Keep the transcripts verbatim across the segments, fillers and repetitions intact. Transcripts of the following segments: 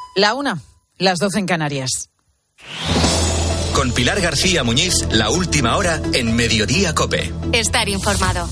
La una, las doce en Canarias. Con Pilar García Muñiz, la última hora en Mediodía COPE. Estar informado.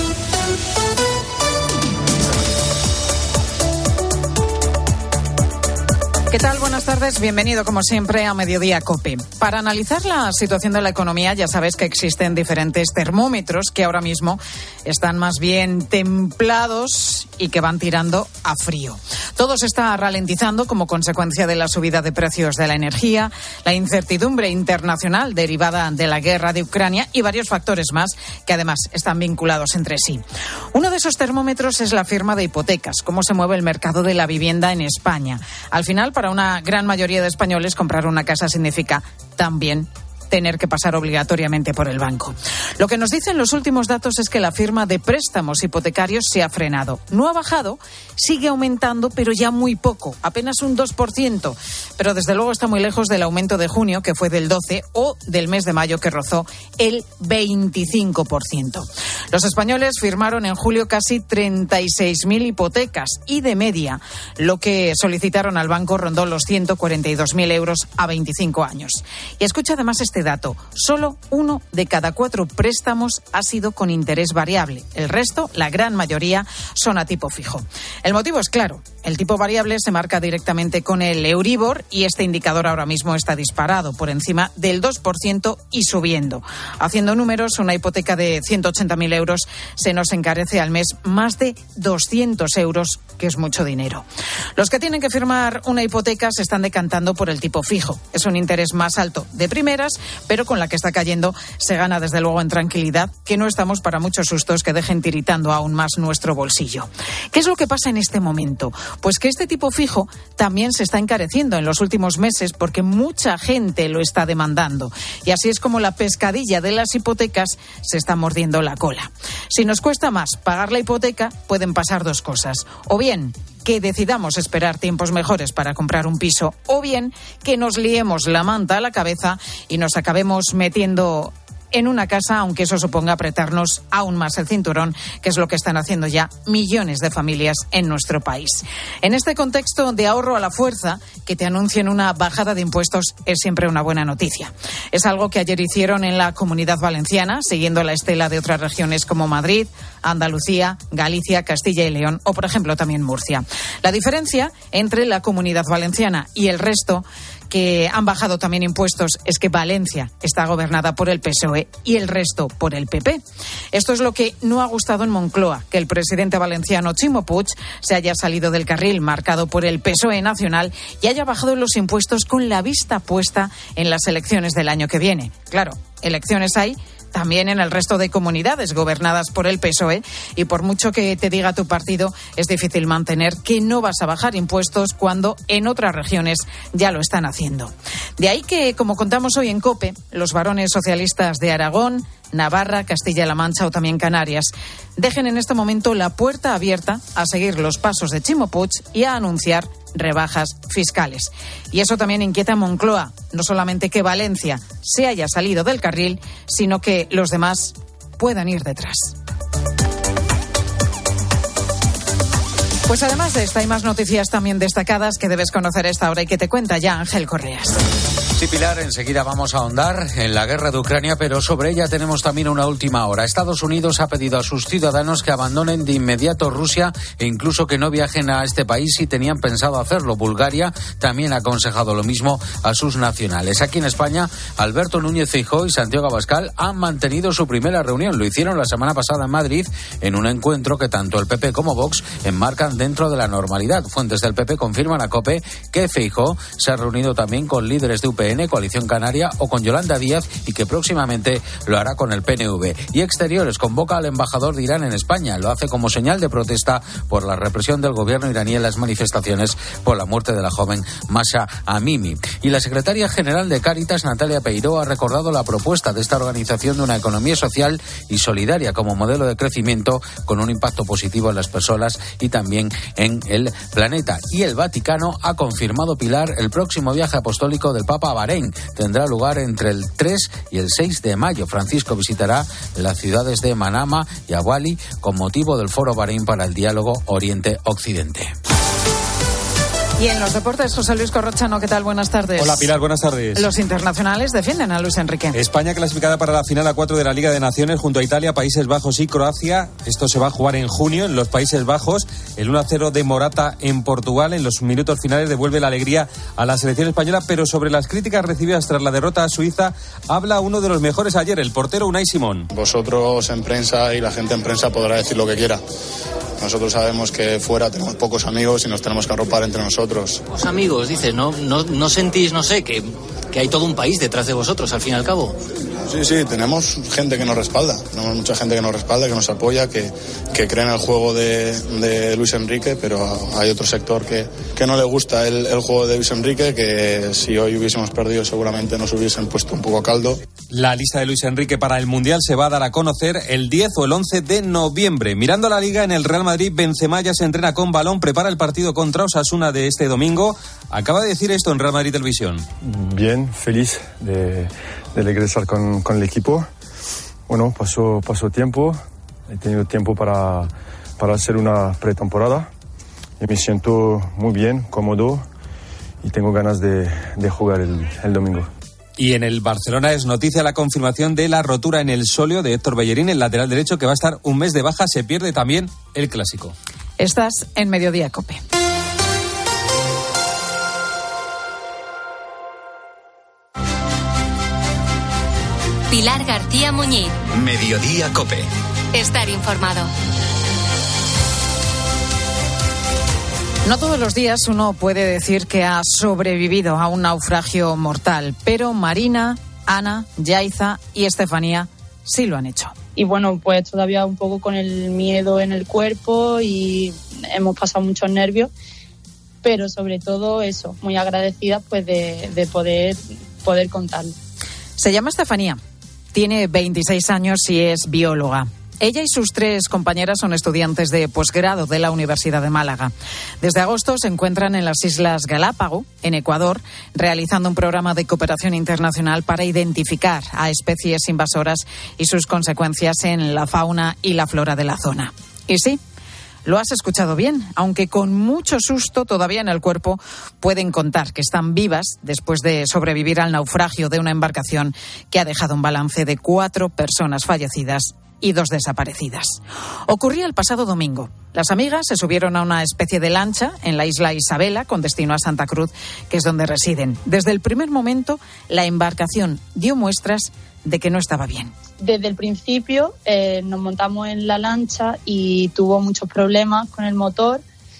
¿Qué tal? Buenas tardes. Bienvenido, como siempre, a Mediodía COPE. Para analizar la situación de la economía, ya sabes que existen diferentes termómetros que ahora mismo están más bien templados y que van tirando a frío. Todo se está ralentizando como consecuencia de la subida de precios de la energía, la incertidumbre internacional derivada de la guerra de Ucrania y varios factores más que además están vinculados entre sí. Uno de esos termómetros es la firma de hipotecas, cómo se mueve el mercado de la vivienda en España. Al final, para una gran mayoría de españoles, comprar una casa significa también tener que pasar obligatoriamente por el banco. Lo que nos dicen los últimos datos es que la firma de préstamos hipotecarios se ha frenado. No ha bajado, sigue aumentando, pero ya muy poco, apenas un dos por ciento. Pero desde luego está muy lejos del aumento de junio, que fue del doce por ciento, o del mes de mayo, que rozó el veinticinco por ciento. Los españoles firmaron en julio casi treinta y seis mil hipotecas y de media lo que solicitaron al banco rondó los ciento cuarenta y dos mil euros a veinticinco años. Y escucha además este dato, solo uno de cada cuatro préstamos ha sido con interés variable. El resto, la gran mayoría, son a tipo fijo. El motivo es claro, el tipo variable se marca directamente con el Euribor y este indicador ahora mismo está disparado por encima del dos por ciento y subiendo. Haciendo números, una hipoteca de ciento ochenta mil euros se nos encarece al mes más de doscientos euros, que es mucho dinero. Los que tienen que firmar una hipoteca se están decantando por el tipo fijo. Es un interés más alto de primeras, pero con la que está cayendo se gana desde luego en tranquilidad, que no estamos para muchos sustos que dejen tiritando aún más nuestro bolsillo. ¿Qué es lo que pasa en este momento? Pues que este tipo fijo también se está encareciendo en los últimos meses porque mucha gente lo está demandando. Y así es como la pescadilla de las hipotecas se está mordiendo la cola. Si nos cuesta más pagar la hipoteca, pueden pasar dos cosas. O bien que decidamos esperar tiempos mejores para comprar un piso, o bien que nos liemos la manta a la cabeza y nos acabemos metiendo en una casa, aunque eso suponga apretarnos aún más el cinturón, que es lo que están haciendo ya millones de familias en nuestro país. En este contexto de ahorro a la fuerza, que te anuncien una bajada de impuestos es siempre una buena noticia. Es algo que ayer hicieron en la Comunidad Valenciana, siguiendo la estela de otras regiones como Madrid, Andalucía, Galicia, Castilla y León o, por ejemplo, también Murcia. La diferencia entre la Comunidad Valenciana y el resto, que han bajado también impuestos, es que Valencia está gobernada por el P S O E y el resto por el P P. Esto es lo que no ha gustado en Moncloa, que el presidente valenciano Ximo Puig se haya salido del carril marcado por el P S O E nacional y haya bajado los impuestos con la vista puesta en las elecciones del año que viene. Claro, elecciones hay también en el resto de comunidades gobernadas por el P S O E y por mucho que te diga tu partido, es difícil mantener que no vas a bajar impuestos cuando en otras regiones ya lo están haciendo. De ahí que, como contamos hoy en COPE, los varones socialistas de Aragón, Navarra, Castilla-La Mancha o también Canarias dejen en este momento la puerta abierta a seguir los pasos de Ximo Puig y a anunciar rebajas fiscales. Y eso también inquieta a Moncloa, no solamente que Valencia se haya salido del carril, sino que los demás puedan ir detrás. Pues además de esta hay más noticias también destacadas que debes conocer a esta hora y que te cuenta ya Ángel Correas. Sí, Pilar, enseguida vamos a ahondar en la guerra de Ucrania, pero sobre ella tenemos también una última hora. Estados Unidos ha pedido a sus ciudadanos que abandonen de inmediato Rusia e incluso que no viajen a este país si tenían pensado hacerlo. Bulgaria también ha aconsejado lo mismo a sus nacionales. Aquí en España, Alberto Núñez Feijóo y Santiago Abascal han mantenido su primera reunión. Lo hicieron la semana pasada en Madrid en un encuentro que tanto el P P como Vox enmarcan dentro de la normalidad. Fuentes del P P confirman a COPE que Feijóo se ha reunido también con líderes de U P N, Coalición Canaria o con Yolanda Díaz y que próximamente lo hará con el P N V. Y Exteriores convoca al embajador de Irán en España. Lo hace como señal de protesta por la represión del gobierno iraní en las manifestaciones por la muerte de la joven Mahsa Amini. Y la secretaria general de Cáritas, Natalia Peiró, ha recordado la propuesta de esta organización de una economía social y solidaria como modelo de crecimiento con un impacto positivo en las personas y también en el planeta. Y el Vaticano ha confirmado, Pilar, el próximo viaje apostólico del Papa a Bahrein. Tendrá lugar entre el tres y el seis de mayo. Francisco visitará las ciudades de Manama y Abu Dhabi con motivo del Foro Bahrein para el Diálogo Oriente-Occidente. Y en los deportes, José Luis Corrochano, ¿qué tal? Buenas tardes. Hola Pilar, buenas tardes. Los internacionales defienden a Luis Enrique. España clasificada para la final a cuatro de la Liga de Naciones junto a Italia, Países Bajos y Croacia. Esto se va a jugar en junio en los Países Bajos. El uno a cero de Morata en Portugal en los minutos finales devuelve la alegría a la selección española, pero sobre las críticas recibidas tras la derrota a Suiza habla uno de los mejores ayer, el portero Unai Simón. Vosotros en prensa y la gente en prensa podrá decir lo que quiera. Nosotros sabemos que fuera tenemos pocos amigos y nos tenemos que arropar entre nosotros. Los amigos, dices, ¿no? ¿No, no sentís, no sé, que, que hay todo un país detrás de vosotros, al fin y al cabo? Sí, sí, tenemos gente que nos respalda, tenemos mucha gente que nos respalda, que nos apoya, que, que cree en el juego de, de Luis Enrique, pero hay otro sector que, que no le gusta el, el juego de Luis Enrique, que si hoy hubiésemos perdido seguramente nos hubiesen puesto un poco a caldo. La lista de Luis Enrique para el Mundial se va a dar a conocer el diez o el once de noviembre. Mirando la Liga, en el Real Madrid, Benzema ya se entrena con balón, prepara el partido contra Osasuna de este domingo. Acaba de decir esto en Real Madrid Televisión. Bien, feliz de, de regresar con, con el equipo. Bueno, pasó, pasó tiempo, he tenido tiempo para, para hacer una pretemporada y me siento muy bien, cómodo y tengo ganas de, de jugar el, el domingo. Y en el Barcelona es noticia la confirmación de la rotura en el sóleo de Héctor Bellerín, el lateral derecho, que va a estar un mes de baja. Se pierde también el Clásico. Estás en Mediodía COPE. Pilar García Muñiz. Mediodía COPE. Estar informado. No todos los días uno puede decir que ha sobrevivido a un naufragio mortal, pero Marina, Ana, Yaiza y Estefanía sí lo han hecho. Y bueno, pues todavía un poco con el miedo en el cuerpo y hemos pasado muchos nervios, pero sobre todo eso, muy agradecida pues de, de poder, poder contarlo. Se llama Estefanía, tiene veintiséis años y es bióloga. Ella y sus tres compañeras son estudiantes de posgrado de la Universidad de Málaga. Desde agosto se encuentran en las Islas Galápago, en Ecuador, realizando un programa de cooperación internacional para identificar a especies invasoras y sus consecuencias en la fauna y la flora de la zona. Y sí, lo has escuchado bien, aunque con mucho susto todavía en el cuerpo pueden contar que están vivas después de sobrevivir al naufragio de una embarcación que ha dejado un balance de cuatro personas fallecidas y dos desaparecidas. Ocurría el pasado domingo. Las amigas se subieron a una especie de lancha en la isla Isabela con destino a Santa Cruz, que es donde residen. Desde el primer momento, la embarcación dio muestras de que no estaba bien. Desde el principio eh, nos montamos en la lancha y tuvo muchos problemas con el motor.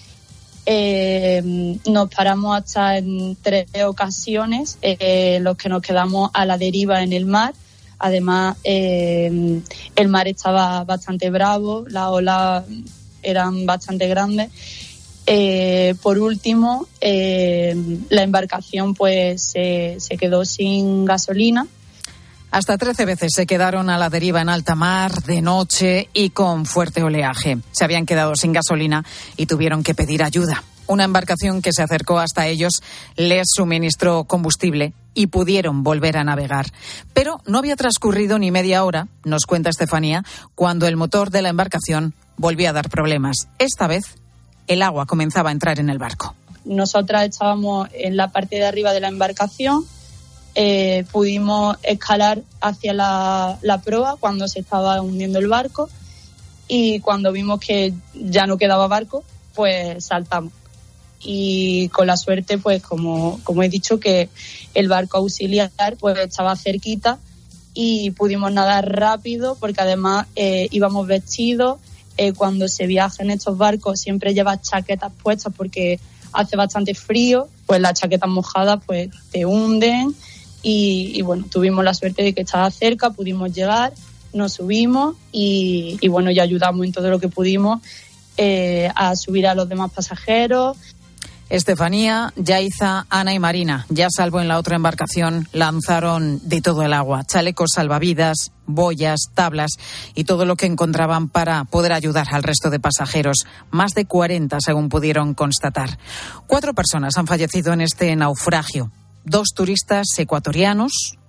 Eh, nos paramos hasta en tres ocasiones, eh, los que nos quedamos a la deriva en el mar. Además, eh, el mar estaba bastante bravo, las olas eran bastante grandes. Eh, por último, eh, la embarcación pues se, se quedó sin gasolina. Hasta trece veces se quedaron a la deriva en alta mar, de noche y con fuerte oleaje. Se habían quedado sin gasolina y tuvieron que pedir ayuda. Una embarcación que se acercó hasta ellos les suministró combustible y pudieron volver a navegar. Pero no había transcurrido ni media hora, nos cuenta Estefanía, cuando el motor de la embarcación volvió a dar problemas. Esta vez, el agua comenzaba a entrar en el barco. Nosotras estábamos en la parte de arriba de la embarcación, eh, pudimos escalar hacia la, la proa cuando se estaba hundiendo el barco y cuando vimos que ya no quedaba barco, pues saltamos. Y con la suerte, pues como, como he dicho, que el barco auxiliar pues estaba cerquita y pudimos nadar rápido porque además eh, íbamos vestidos. Eh, cuando se viaja en estos barcos siempre llevas chaquetas puestas porque hace bastante frío, pues las chaquetas mojadas pues te hunden y, y bueno, tuvimos la suerte de que estaba cerca, pudimos llegar, nos subimos y, y bueno, ya ayudamos en todo lo que pudimos eh, a subir a los demás pasajeros. Estefanía, Yaiza, Ana y Marina, ya salvo en la otra embarcación, lanzaron de todo el agua, chalecos salvavidas, boyas, tablas y todo lo que encontraban para poder ayudar al resto de pasajeros. Más de cuarenta, según pudieron constatar. Cuatro personas han fallecido en este naufragio. Dos turistas ecuatorianos,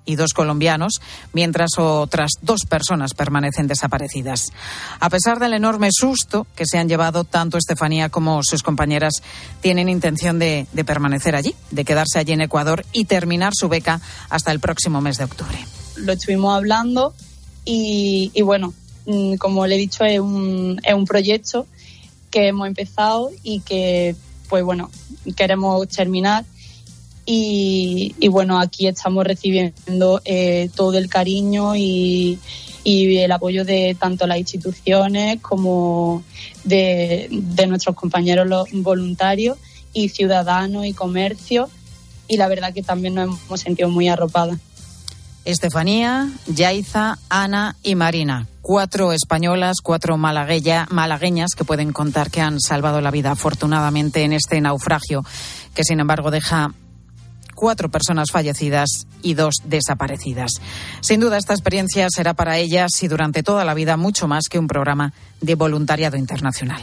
y dos colombianos, mientras otras dos personas permanecen desaparecidas. A pesar del enorme susto que se han llevado, tanto Estefanía como sus compañeras tienen intención de, de permanecer allí, de quedarse allí en Ecuador y terminar su beca hasta el próximo mes de octubre. Lo estuvimos hablando y, y bueno, como le he dicho, es un, es un proyecto que hemos empezado y que, pues bueno, queremos terminar. Y, y bueno, aquí estamos recibiendo eh, todo el cariño y, y el apoyo de tanto las instituciones como de, de nuestros compañeros los voluntarios y ciudadanos y comercios, y la verdad que también nos hemos sentido muy arropadas. Estefanía, Yaiza, Ana y Marina, cuatro españolas, cuatro malagueña, malagueñas que pueden contar que han salvado la vida afortunadamente en este naufragio, que sin embargo deja cuatro personas fallecidas y dos desaparecidas. Sin duda, esta experiencia será para ellas y durante toda la vida mucho más que un programa de voluntariado internacional.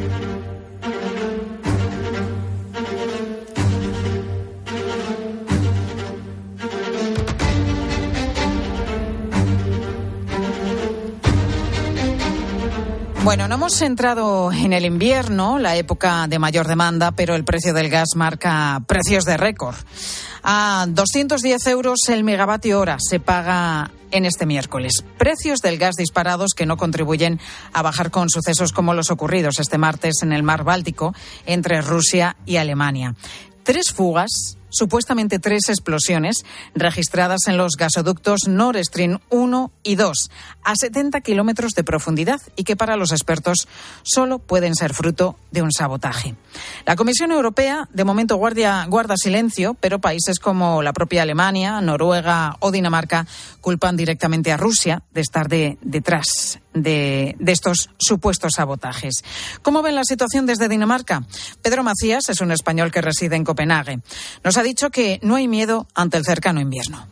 Bueno, no hemos entrado en el invierno, la época de mayor demanda, pero el precio del gas marca precios de récord. A doscientos diez euros el megavatio hora se paga en este miércoles. Precios del gas disparados que no contribuyen a bajar con sucesos como los ocurridos este martes en el mar Báltico entre Rusia y Alemania. Tres fugas, supuestamente tres explosiones, registradas en los gasoductos Nord Stream uno y dos, a setenta kilómetros de profundidad y que para los expertos solo pueden ser fruto de un sabotaje. La Comisión Europea de momento guardia, guarda silencio, pero países como la propia Alemania, Noruega o Dinamarca culpan directamente a Rusia de estar de, detrás de, de estos supuestos sabotajes. ¿Cómo ven la situación desde Dinamarca? Pedro Macías es un español que reside en Copenhague. Nos ha dicho que no hay miedo ante el cercano invierno.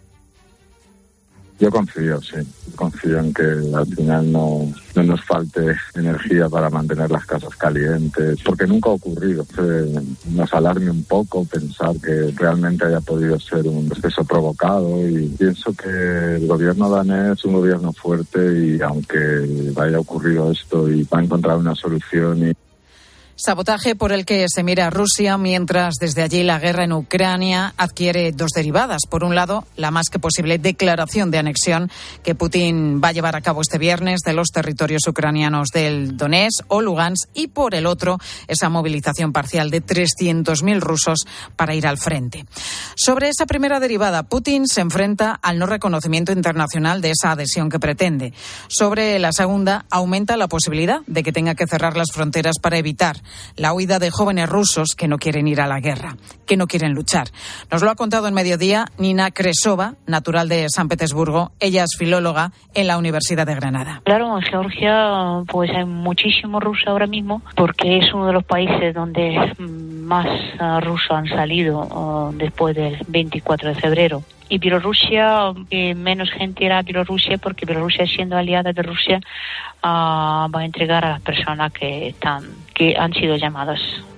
Yo confío, sí. Confío en que al final no, no nos falte energía para mantener las casas calientes, porque nunca ha ocurrido. Eh, nos alarme un poco pensar que realmente haya podido ser un proceso provocado, y pienso que el gobierno danés es un gobierno fuerte y aunque vaya ocurrido esto y va a encontrar una solución. Y Sabotaje por el que se mira a Rusia, mientras desde allí la guerra en Ucrania adquiere dos derivadas. Por un lado, la más que posible declaración de anexión que Putin va a llevar a cabo este viernes de los territorios ucranianos del Donetsk o Lugansk, y por el otro, esa movilización parcial de trescientos mil rusos para ir al frente. Sobre esa primera derivada, Putin se enfrenta al no reconocimiento internacional de esa adhesión que pretende. Sobre la segunda, aumenta la posibilidad de que tenga que cerrar las fronteras para evitar la huida de jóvenes rusos que no quieren ir a la guerra, que no quieren luchar. Nos lo ha contado en Mediodía Nina Kresova, natural de San Petersburgo. Ella es filóloga en la Universidad de Granada. Claro, en Georgia pues hay muchísimos rusos ahora mismo, porque es uno de los países donde más uh, rusos han salido uh, después del veinticuatro de febrero. Y Bielorrusia, eh, menos gente irá a Bielorrusia, porque Bielorrusia, siendo aliada de Rusia, uh, va a entregar a las personas que están, que han sido llamadas.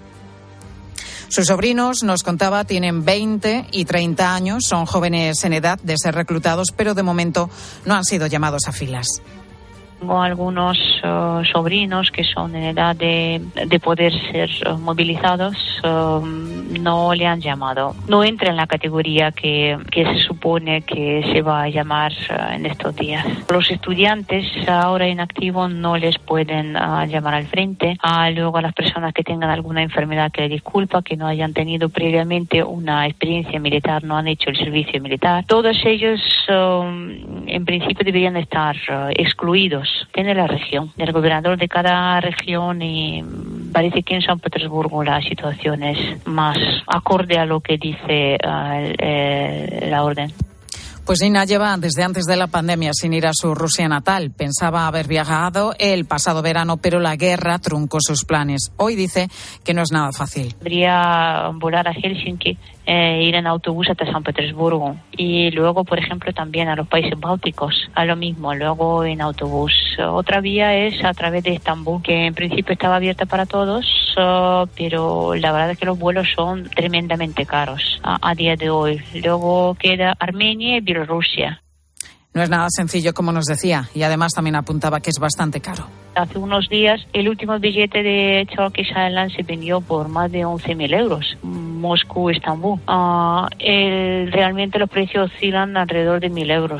Sus sobrinos, nos contaba, tienen veinte y treinta años, son jóvenes en edad de ser reclutados, pero de momento no han sido llamados a filas. Tengo algunos uh, sobrinos que son en edad de, de poder ser uh, movilizados, uh, no le han llamado. No entra en la categoría que, que se supone que se va a llamar uh, en estos días. Los estudiantes ahora en activo no les pueden uh, llamar al frente. Uh, luego a las personas que tengan alguna enfermedad que les disculpa, que no hayan tenido previamente una experiencia militar, no han hecho el servicio militar. Todos ellos uh, en principio deberían estar uh, excluidos de la región, del gobernador de cada región, y parece que en San Petersburgo la situación es más acorde a lo que dice uh, el, el, la orden. Pues Nina lleva desde antes de la pandemia sin ir a su Rusia natal. Pensaba haber viajado el pasado verano, pero la guerra truncó sus planes. Hoy dice que no es nada fácil. Podría volar a Helsinki, eh, ir en autobús hasta San Petersburgo. Y luego, por ejemplo, también a los países bálticos, a lo mismo, luego en autobús. Otra vía es a través de Estambul, que en principio estaba abierta para todos, uh, pero la verdad es que los vuelos son tremendamente caros a, a día de hoy. Luego queda Armenia y Bielorrusia. No es nada sencillo, como nos decía, y además también apuntaba que es bastante caro. Hace unos días el último billete de Turkish Airlines se vendió por más de once mil euros, Moscú-Estambul. Uh, el, realmente los precios oscilan alrededor de mil euros.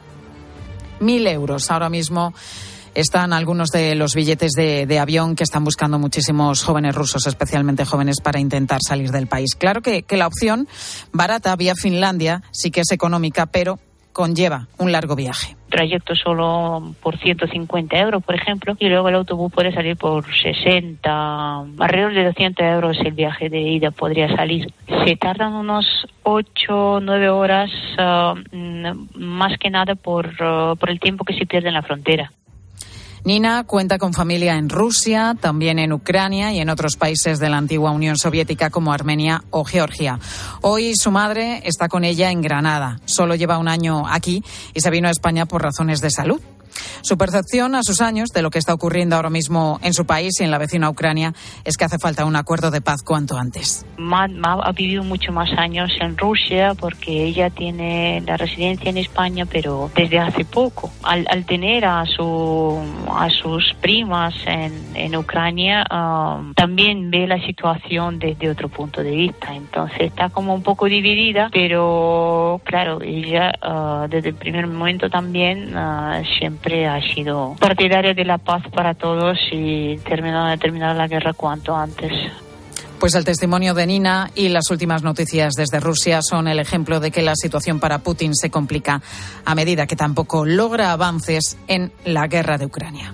Mil euros ahora mismo. Están algunos de los billetes de, de avión que están buscando muchísimos jóvenes rusos, especialmente jóvenes, para intentar salir del país. Claro que, que la opción barata vía Finlandia sí que es económica, pero conlleva un largo viaje. Trayecto solo por ciento cincuenta euros, por ejemplo, y luego el autobús puede salir por sesenta, alrededor de doscientos euros el viaje de ida podría salir. Se tardan unos ocho, nueve horas, uh, más que nada por, uh, por el tiempo que se pierde en la frontera. Nina cuenta con familia en Rusia, también en Ucrania y en otros países de la antigua Unión Soviética como Armenia o Georgia. Hoy su madre está con ella en Granada. Solo lleva un año aquí y se vino a España por razones de salud. Su percepción a sus años de lo que está ocurriendo ahora mismo en su país y en la vecina Ucrania es que hace falta un acuerdo de paz cuanto antes. Ma, Ma ha vivido mucho más años en Rusia porque ella tiene la residencia en España, pero desde hace poco. Al, al tener a su a sus primas en, en Ucrania, um, también ve la situación desde otro punto de vista. Entonces está como un poco dividida, pero claro, ella uh, desde el primer momento también uh, siempre ha sido partidaria de la paz para todos y terminar, terminar la guerra cuanto antes. Pues el testimonio de Nina y las últimas noticias desde Rusia son el ejemplo de que la situación para Putin se complica a medida que tampoco logra avances en la guerra de Ucrania.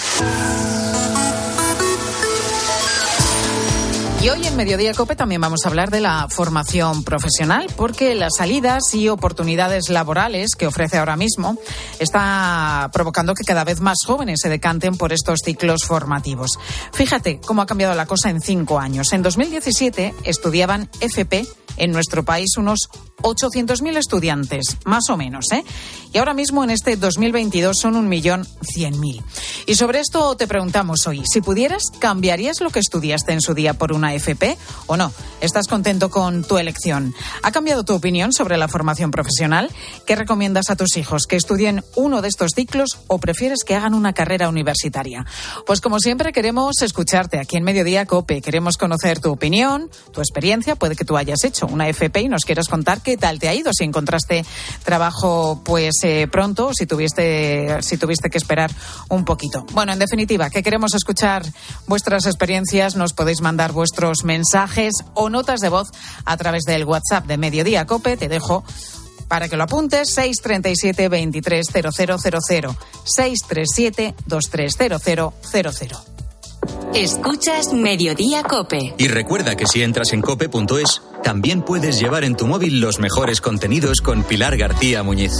Y hoy en Mediodía COPE también vamos a hablar de la formación profesional, porque las salidas y oportunidades laborales que ofrece ahora mismo está provocando que cada vez más jóvenes se decanten por estos ciclos formativos. Fíjate cómo ha cambiado la cosa en cinco años. En dos mil diecisiete estudiaban F P en nuestro país unos ochocientos mil estudiantes, más o menos, ¿eh? Y ahora mismo en este dos mil veintidós son un millón cien mil. Y sobre esto te preguntamos hoy, si pudieras, ¿cambiarías lo que estudiaste en su día por una F P o no? ¿Estás contento con tu elección? ¿Ha cambiado tu opinión sobre la formación profesional? ¿Qué recomiendas a tus hijos? ¿Que estudien uno de estos ciclos o prefieres que hagan una carrera universitaria? Pues como siempre queremos escucharte aquí en Mediodía COPE. Queremos conocer tu opinión, tu experiencia. Puede que tú hayas hecho una F P y nos quieras contar qué tal te ha ido, si encontraste trabajo pues eh, pronto o si tuviste, si tuviste que esperar un poquito. Bueno, en definitiva, que queremos escuchar vuestras experiencias. Nos podéis mandar vuestros mensajes o notas de voz a través del WhatsApp de Mediodía COPE. Te dejo para que lo apuntes, seis tres siete, veintitrés cero cero cero cero, seis tres siete, veintitrés cero cero cero cero. Escuchas Mediodía COPE. Y recuerda que si entras en cope punto es, también puedes llevar en tu móvil los mejores contenidos con Pilar García Muñiz.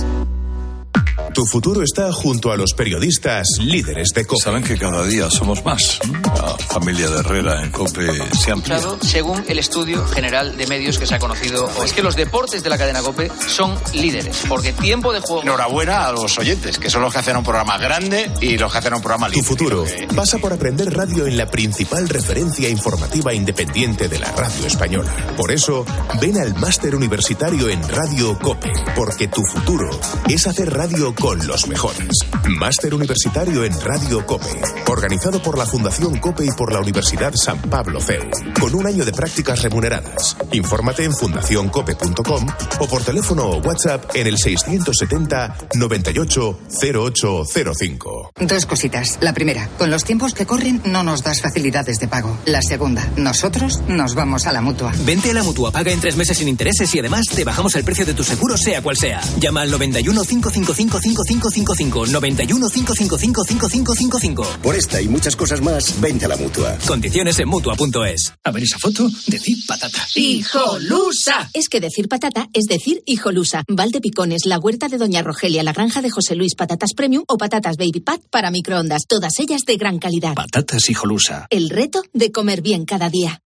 Tu futuro está junto a los periodistas líderes de COPE. Saben que cada día somos más. La familia de Herrera en COPE se amplía. Según el estudio general de medios que se ha conocido, es que los deportes de la cadena COPE son líderes, porque tiempo de juego... Enhorabuena a los oyentes, que son los que hacen un programa grande y los que hacen un programa líder. Tu futuro pasa por aprender radio en la principal referencia informativa independiente de la radio española. Por eso, ven al máster universitario en Radio COPE, porque tu futuro es hacer radio con los mejores. Máster universitario en Radio COPE, organizado por la Fundación COPE y por la Universidad San Pablo C E U, con un año de prácticas remuneradas. Infórmate en fundación cope punto com o por teléfono o WhatsApp en el seiscientos setenta, noventa y ocho, cero ocho cero cinco. Dos cositas. La primera, con los tiempos que corren no nos das facilidades de pago. La segunda, nosotros nos vamos a la Mutua. Vente a la Mutua, paga en tres meses sin intereses y además te bajamos el precio de tu seguro sea cual sea. Llama al noventa y uno, cinco cinco cinco, cinco cinco cinco cinco, noventa y uno, cinco cinco cinco, cinco cinco cinco cinco. Por esta y muchas cosas más, vente a la Mutua. Condiciones en Mutua punto es. A ver esa foto, decir patata. ¡Hijolusa! Es que decir patata es decir hijolusa. Valdepicones, la huerta de Doña Rogelia, la granja de José Luis, patatas premium o patatas baby pat para microondas. Todas ellas de gran calidad. Patatas hijolusa. El reto de comer bien cada día.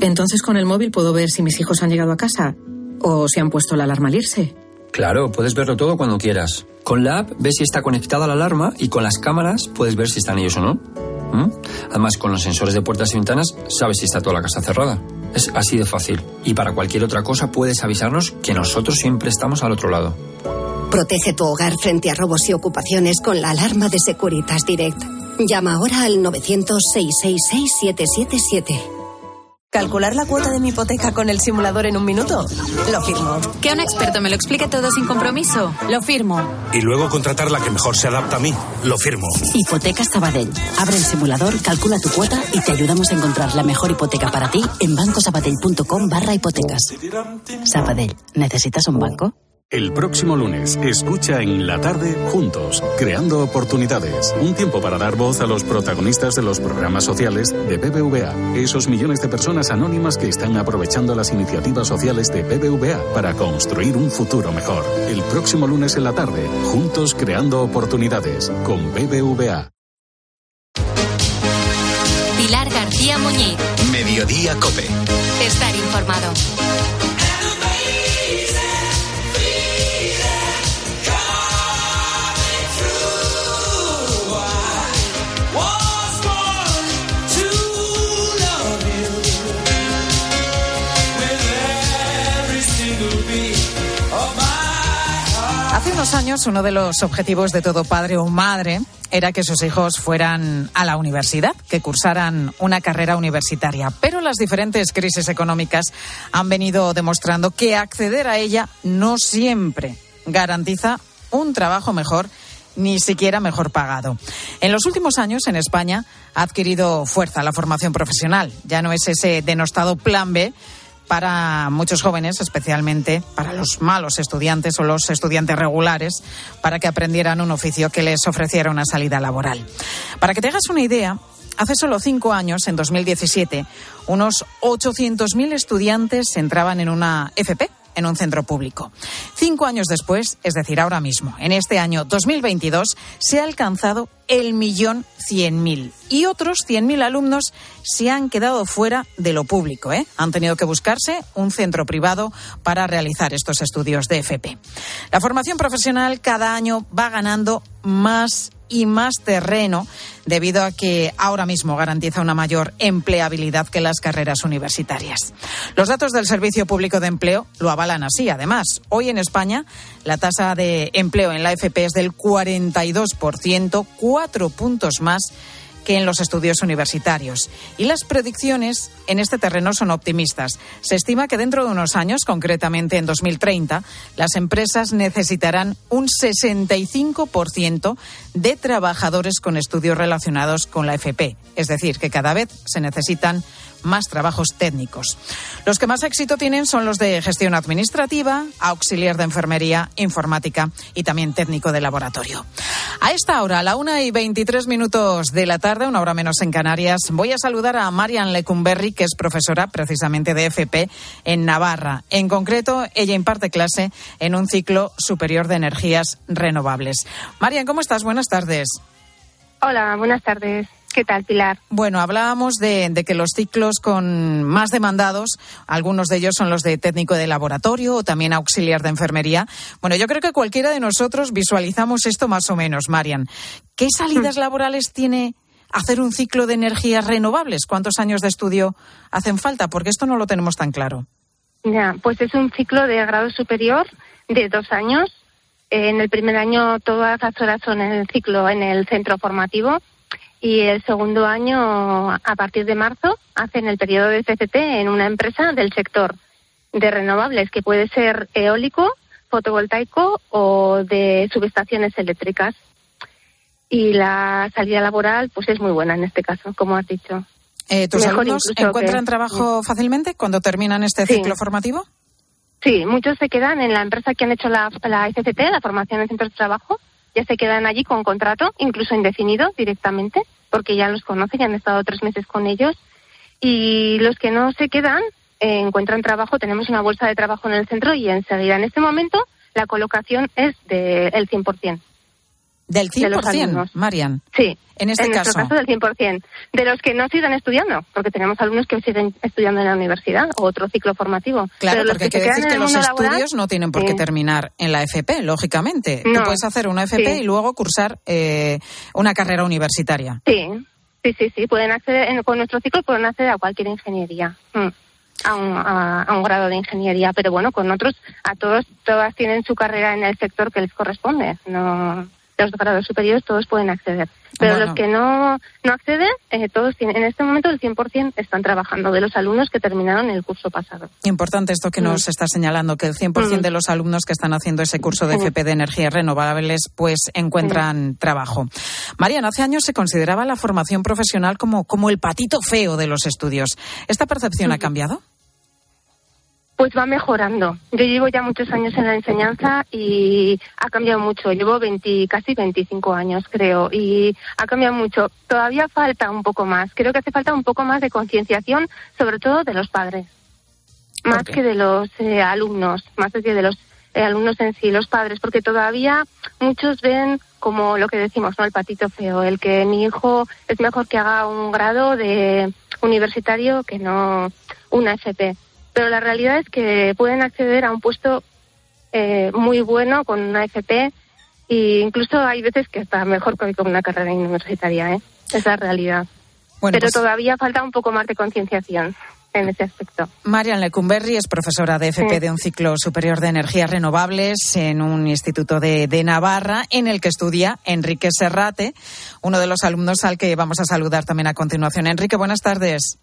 Entonces con el móvil puedo ver si mis hijos han llegado a casa o si han puesto la alarma al irse. Claro, puedes verlo todo cuando quieras. Con la app ves si está conectada la alarma y con las cámaras puedes ver si están ellos o no. ¿Mm? Además, con los sensores de puertas y ventanas sabes si está toda la casa cerrada. Es así de fácil. Y para cualquier otra cosa puedes avisarnos que nosotros siempre estamos al otro lado. Protege tu hogar frente a robos y ocupaciones con la alarma de Securitas Direct. Llama ahora al novecientos, seiscientos sesenta y seis, siete siete siete. ¿Calcular la cuota de mi hipoteca con el simulador en un minuto? Lo firmo. Que un experto me lo explique todo sin compromiso. Lo firmo. Y luego contratar la que mejor se adapta a mí. Lo firmo. Hipotecas Sabadell. Abre el simulador, calcula tu cuota y te ayudamos a encontrar la mejor hipoteca para ti en bancosabadell.com barra hipotecas. Sabadell. ¿Necesitas un banco? El próximo lunes, escucha en La Tarde Juntos, creando oportunidades. Un tiempo para dar voz a los protagonistas de los programas sociales de B B V A. Esos millones de personas anónimas que están aprovechando las iniciativas sociales de B B V A para construir un futuro mejor. El próximo lunes en la tarde, Juntos creando oportunidades, con B B V A. Pilar García Muñiz. Mediodía COPE. Estar informado. Hace unos años, uno de los objetivos de todo padre o madre era que sus hijos fueran a la universidad, que cursaran una carrera universitaria. Pero las diferentes crisis económicas han venido demostrando que acceder a ella no siempre garantiza un trabajo mejor, ni siquiera mejor pagado. En los últimos años, en España, ha adquirido fuerza la formación profesional. Ya no es ese denostado plan B para muchos jóvenes, especialmente para los malos estudiantes o los estudiantes regulares, para que aprendieran un oficio que les ofreciera una salida laboral. Para que te hagas una idea, hace solo cinco años, en dos mil diecisiete, unos ochocientos mil estudiantes entraban en una F P, en un centro público. Cinco años después, es decir, ahora mismo, en este año dos mil veintidós, se ha alcanzado el millón cien mil. Y otros cien mil alumnos se han quedado fuera de lo público, ¿eh? Han tenido que buscarse un centro privado para realizar estos estudios de F P. La formación profesional cada año va ganando más y más terreno debido a que ahora mismo garantiza una mayor empleabilidad que las carreras universitarias. Los datos del Servicio Público de Empleo lo avalan así. Además, hoy en España la tasa de empleo en la F P es del cuarenta y dos por ciento, cuatro puntos más que en los estudios universitarios. Y las predicciones en este terreno son optimistas. Se estima que dentro de unos años, concretamente en dos mil treinta, las empresas necesitarán un sesenta y cinco por ciento de trabajadores con estudios relacionados con la F P. Es decir, que cada vez se necesitan más trabajos técnicos. Los que más éxito tienen son los de gestión administrativa, auxiliar de enfermería, informática y también técnico de laboratorio. A esta hora, a la una y veintitrés minutos de la tarde, una hora menos en Canarias, voy a saludar a Marian Lecumberri, que es profesora precisamente de F P en Navarra. En concreto, ella imparte clase en un ciclo superior de energías renovables. Marian, ¿cómo estás? Buenas tardes. Hola, buenas tardes. ¿Qué tal, Pilar? Bueno, hablábamos de, de que los ciclos con más demandados, algunos de ellos son los de técnico de laboratorio o también auxiliar de enfermería. Bueno, yo creo que cualquiera de nosotros visualizamos esto más o menos, Marian. ¿Qué salidas laborales tiene hacer un ciclo de energías renovables? ¿Cuántos años de estudio hacen falta? Porque esto no lo tenemos tan claro. Ya, pues es un ciclo de grado superior de dos años. En el primer año todas las horas son en el ciclo en el centro formativo. Y el segundo año, a partir de marzo, hacen el periodo de C C T en una empresa del sector de renovables, que puede ser eólico, fotovoltaico o de subestaciones eléctricas. Y la salida laboral pues es muy buena en este caso, como has dicho. Eh, ¿Tus Mejor alumnos encuentran que... trabajo fácilmente cuando terminan este sí. ciclo formativo? Sí, muchos se quedan en la empresa que han hecho la, la F C T, la formación en centros de trabajo. Ya se quedan allí con contrato, incluso indefinido directamente, porque ya los conocen, ya han estado tres meses con ellos. Y los que no se quedan, eh, encuentran trabajo, tenemos una bolsa de trabajo en el centro y enseguida, en este momento, la colocación es del cien por ciento. ¿Del cien por ciento, Marian? Sí. En este en caso. nuestro caso del cien por ciento. De los que no siguen estudiando, porque tenemos alumnos que siguen estudiando en la universidad o otro ciclo formativo. Claro, Pero porque hay que decir que los estudios laboral, no tienen por qué sí. terminar en la F P, lógicamente. No. Tú puedes hacer una F P Sí. y luego cursar eh, una carrera universitaria. Sí, sí, sí, sí. Pueden acceder, en, con nuestro ciclo pueden acceder a cualquier ingeniería. Mm. A un, a, a un grado de ingeniería, pero bueno, con otros, a todos, todas tienen su carrera en el sector que les corresponde. No, los grados superiores todos pueden acceder. Pero Bueno. los que no, no acceden, eh, todos tienen, en este momento el cien por ciento están trabajando, de los alumnos que terminaron el curso pasado. Importante esto que Mm. nos está señalando, que el cien por ciento Mm. de los alumnos que están haciendo ese curso de Sí. F P de energías renovables pues encuentran trabajo. Mariana, hace años se consideraba la formación profesional como, como el patito feo de los estudios. ¿Esta percepción ha cambiado? Pues va mejorando. Yo llevo ya muchos años en la enseñanza y ha cambiado mucho. Llevo veinte, casi veinticinco años, creo, y ha cambiado mucho. Todavía falta un poco más. Creo que hace falta un poco más de concienciación, sobre todo de los padres, más que de los eh, alumnos, más que de los eh, alumnos en sí, los padres, porque todavía muchos ven como lo que decimos, ¿no? El patito feo, el que mi hijo es mejor que haga un grado de universitario que no una F P. Pero la realidad es que pueden acceder a un puesto eh, muy bueno con una F P e incluso hay veces que está mejor que con una carrera universitaria, ¿eh? Es la realidad. Bueno, Pero pues, todavía falta un poco más de concienciación en ese aspecto. Marian Lecumberri es profesora de F P Sí. de un ciclo superior de energías renovables en un instituto de, de Navarra, en el que estudia Enrique Serrate, uno de los alumnos al que vamos a saludar también a continuación. Enrique, buenas tardes.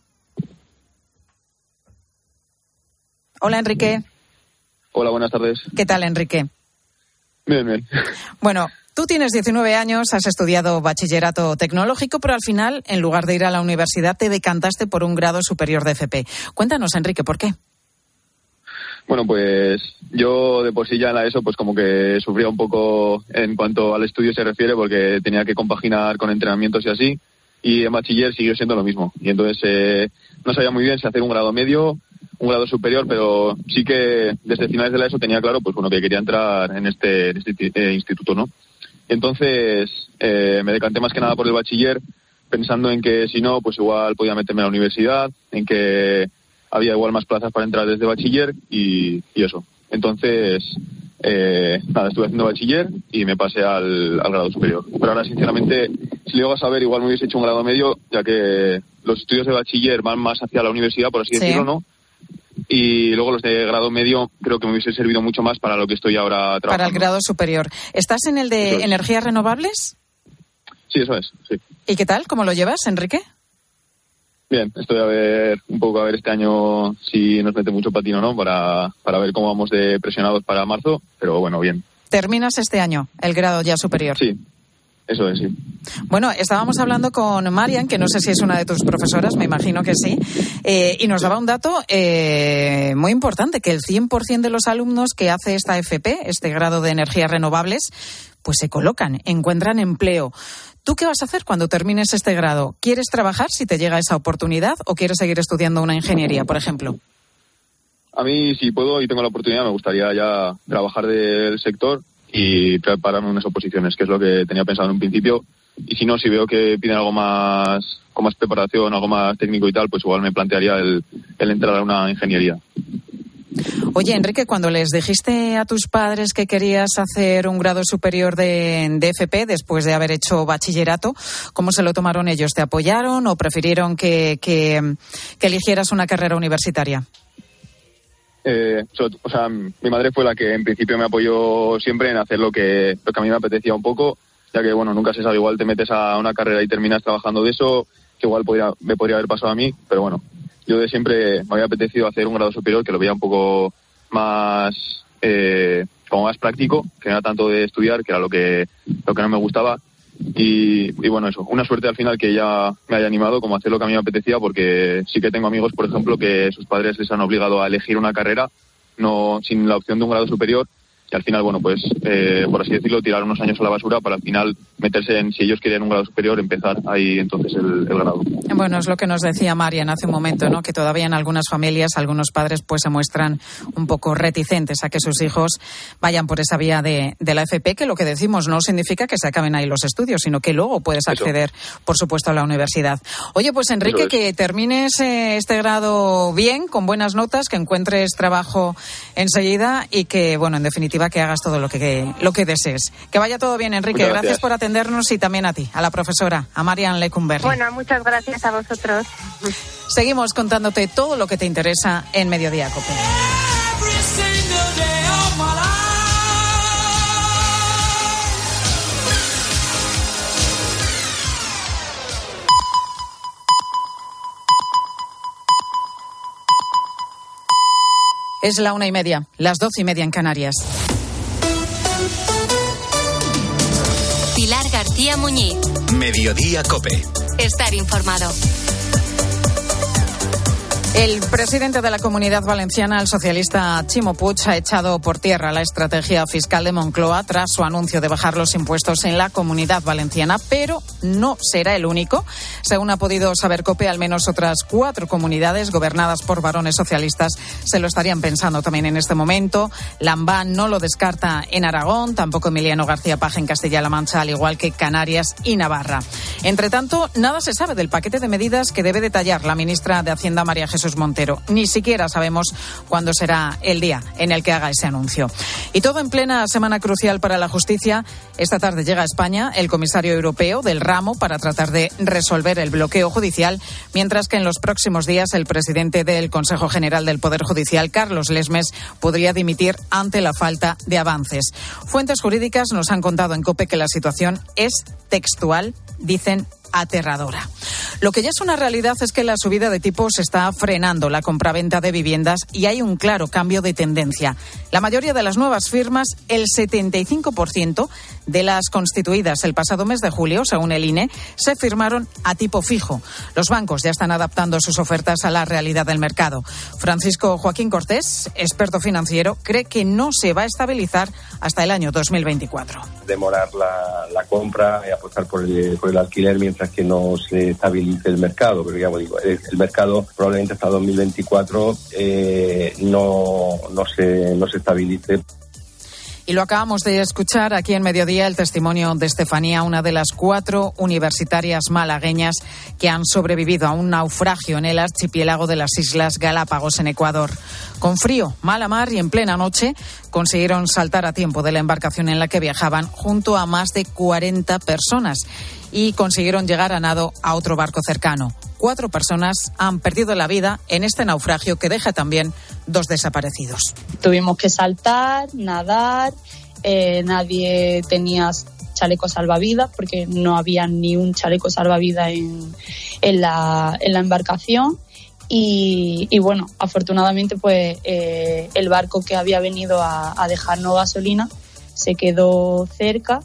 Hola, Enrique. Hola, buenas tardes. ¿Qué tal, Enrique? Bien, bien. Bueno, tú tienes diecinueve años, has estudiado bachillerato tecnológico, pero al final, en lugar de ir a la universidad, te decantaste por un grado superior de F P. Cuéntanos, Enrique, ¿por qué? Bueno, pues yo de por sí ya en la ESO pues como que sufría un poco en cuanto al estudio se refiere porque tenía que compaginar con entrenamientos y así, y en bachiller siguió siendo lo mismo. Y entonces eh, no sabía muy bien si hacer un grado medio, un grado superior, pero sí que desde finales de la ESO tenía claro pues bueno que quería entrar en este, en este eh, instituto, ¿no? Entonces eh, me decanté más que nada por el bachiller, pensando en que si no, pues igual podía meterme a la universidad, en que había igual más plazas para entrar desde bachiller y, y eso. Entonces, eh, nada, estuve haciendo bachiller y me pasé al, al grado superior. Pero ahora, sinceramente, si lo llego a saber, igual me hubiese hecho un grado medio, ya que los estudios de bachiller van más hacia la universidad, por así Sí. decirlo, ¿no? Y luego los de grado medio creo que me hubiese servido mucho más para lo que estoy ahora trabajando. Para el grado superior. ¿Estás en el de Eso es. energías renovables? Sí, eso es, sí. ¿Y qué tal? ¿Cómo lo llevas, Enrique? Bien, estoy a ver un poco a ver este año si nos mete mucho patino o no para, para ver cómo vamos de presionados para marzo, pero bueno, bien. ¿Terminas este año el grado ya superior? Sí, eso es, sí. Bueno, estábamos hablando con Marian, que no sé si es una de tus profesoras, me imagino que sí, eh, y nos daba un dato eh, muy importante, que el cien por ciento de los alumnos que hace esta F P, este grado de energías renovables, pues se colocan, encuentran empleo. ¿Tú qué vas a hacer cuando termines este grado? ¿Quieres trabajar si te llega esa oportunidad o quieres seguir estudiando una ingeniería, por ejemplo? A mí, si puedo y tengo la oportunidad, me gustaría ya trabajar del sector y prepararme unas oposiciones, que es lo que tenía pensado en un principio. Y si no, si veo que piden algo más, con más preparación, algo más técnico y tal, pues igual me plantearía el, el entrar a una ingeniería. Oye, Enrique, cuando les dijiste a tus padres que querías hacer un grado superior de, de F P después de haber hecho bachillerato, ¿cómo se lo tomaron ellos? ¿Te apoyaron o prefirieron que, que, que eligieras una carrera universitaria? Eh, o sea, mi madre fue la que en principio me apoyó siempre en hacer lo que, lo que a mí me apetecía un poco, ya que, bueno, nunca se sabe, igual te metes a una carrera y terminas trabajando de eso, que igual podría, me podría haber pasado a mí, pero bueno, yo de siempre me había apetecido hacer un grado superior que lo veía un poco más, eh, como más práctico, que no era tanto de estudiar, que era lo que, lo que no me gustaba. Y, y bueno, eso, una suerte al final que ella me haya animado como a hacer lo que a mí me apetecía, porque sí que tengo amigos, por ejemplo, que sus padres les han obligado a elegir una carrera no sin la opción de un grado superior, y al final, bueno, pues, eh, por así decirlo, tirar unos años a la basura para al final meterse en, si ellos quieren un grado superior, empezar ahí entonces el, el grado. Bueno, es lo que nos decía Marian hace un momento, ¿no? Que todavía en algunas familias, algunos padres pues se muestran un poco reticentes a que sus hijos vayan por esa vía de, de la F P, que lo que decimos no significa que se acaben ahí los estudios, sino que luego puedes acceder, Eso. por supuesto, a la universidad. Oye, pues Enrique, que termines eh, este grado bien, con buenas notas, que encuentres trabajo enseguida y que, bueno, en definitiva, que hagas todo lo que, que, lo que desees. Que vaya todo bien, Enrique. Gracias. gracias por atendernos y también a ti, a la profesora, a Marian Lecumberri. Bueno, muchas gracias a vosotros. Seguimos contándote todo lo que te interesa en Mediodía COPE. Es la una y media, las doce y media en Canarias. Pilar García Muñiz. Mediodía COPE. Estar informado. El presidente de la Comunidad Valenciana, el socialista Ximo Puig, ha echado por tierra la estrategia fiscal de Moncloa tras su anuncio de bajar los impuestos en la Comunidad Valenciana, pero no será el único. Según ha podido saber COPE, al menos otras cuatro comunidades gobernadas por varones socialistas se lo estarían pensando también en este momento. Lambán no lo descarta en Aragón, tampoco Emiliano García Paje en Castilla-La Mancha, al igual que Canarias y Navarra. Entre tanto, nada se sabe del paquete de medidas que debe detallar la ministra de Hacienda, María Jesús Montero. Ni siquiera sabemos cuándo será el día en el que haga ese anuncio. Y todo en plena semana crucial para la justicia. Esta tarde llega a España el comisario europeo del ramo para tratar de resolver el bloqueo judicial, mientras que en los próximos días el presidente del Consejo General del Poder Judicial, Carlos Lesmes, podría dimitir ante la falta de avances. Fuentes jurídicas nos han contado en COPE que la situación es textual, dicen, aterradora. Lo que ya es una realidad es que la subida de tipos está frenando la compraventa de viviendas y hay un claro cambio de tendencia. La mayoría de las nuevas firmas, el setenta y cinco por ciento de las constituidas el pasado mes de julio, según el I N E, se firmaron a tipo fijo. Los bancos ya están adaptando sus ofertas a la realidad del mercado. Francisco Joaquín Cortés, experto financiero, cree que no se va a estabilizar hasta el año dos mil veinticuatro. Demorar la, la compra y apostar por el, por el alquiler mientras que no se estabilice el mercado. Pero ya digo, el, el mercado probablemente hasta dos mil veinticuatro eh, no, no, se, no se estabilice. Y lo acabamos de escuchar aquí en Mediodía, el testimonio de Estefanía, una de las cuatro universitarias malagueñas que han sobrevivido a un naufragio en el archipiélago de las Islas Galápagos en Ecuador. Con frío, mala mar y en plena noche consiguieron saltar a tiempo de la embarcación en la que viajaban junto a más de cuarenta personas y consiguieron llegar a nado a otro barco cercano. Cuatro personas han perdido la vida en este naufragio que deja también dos desaparecidos. Tuvimos que saltar, nadar, eh, nadie tenía chaleco salvavidas porque no había ni un chaleco salvavidas en, en, la, en la embarcación. Y, y bueno, afortunadamente pues eh, el barco que había venido a, a dejarnos gasolina se quedó cerca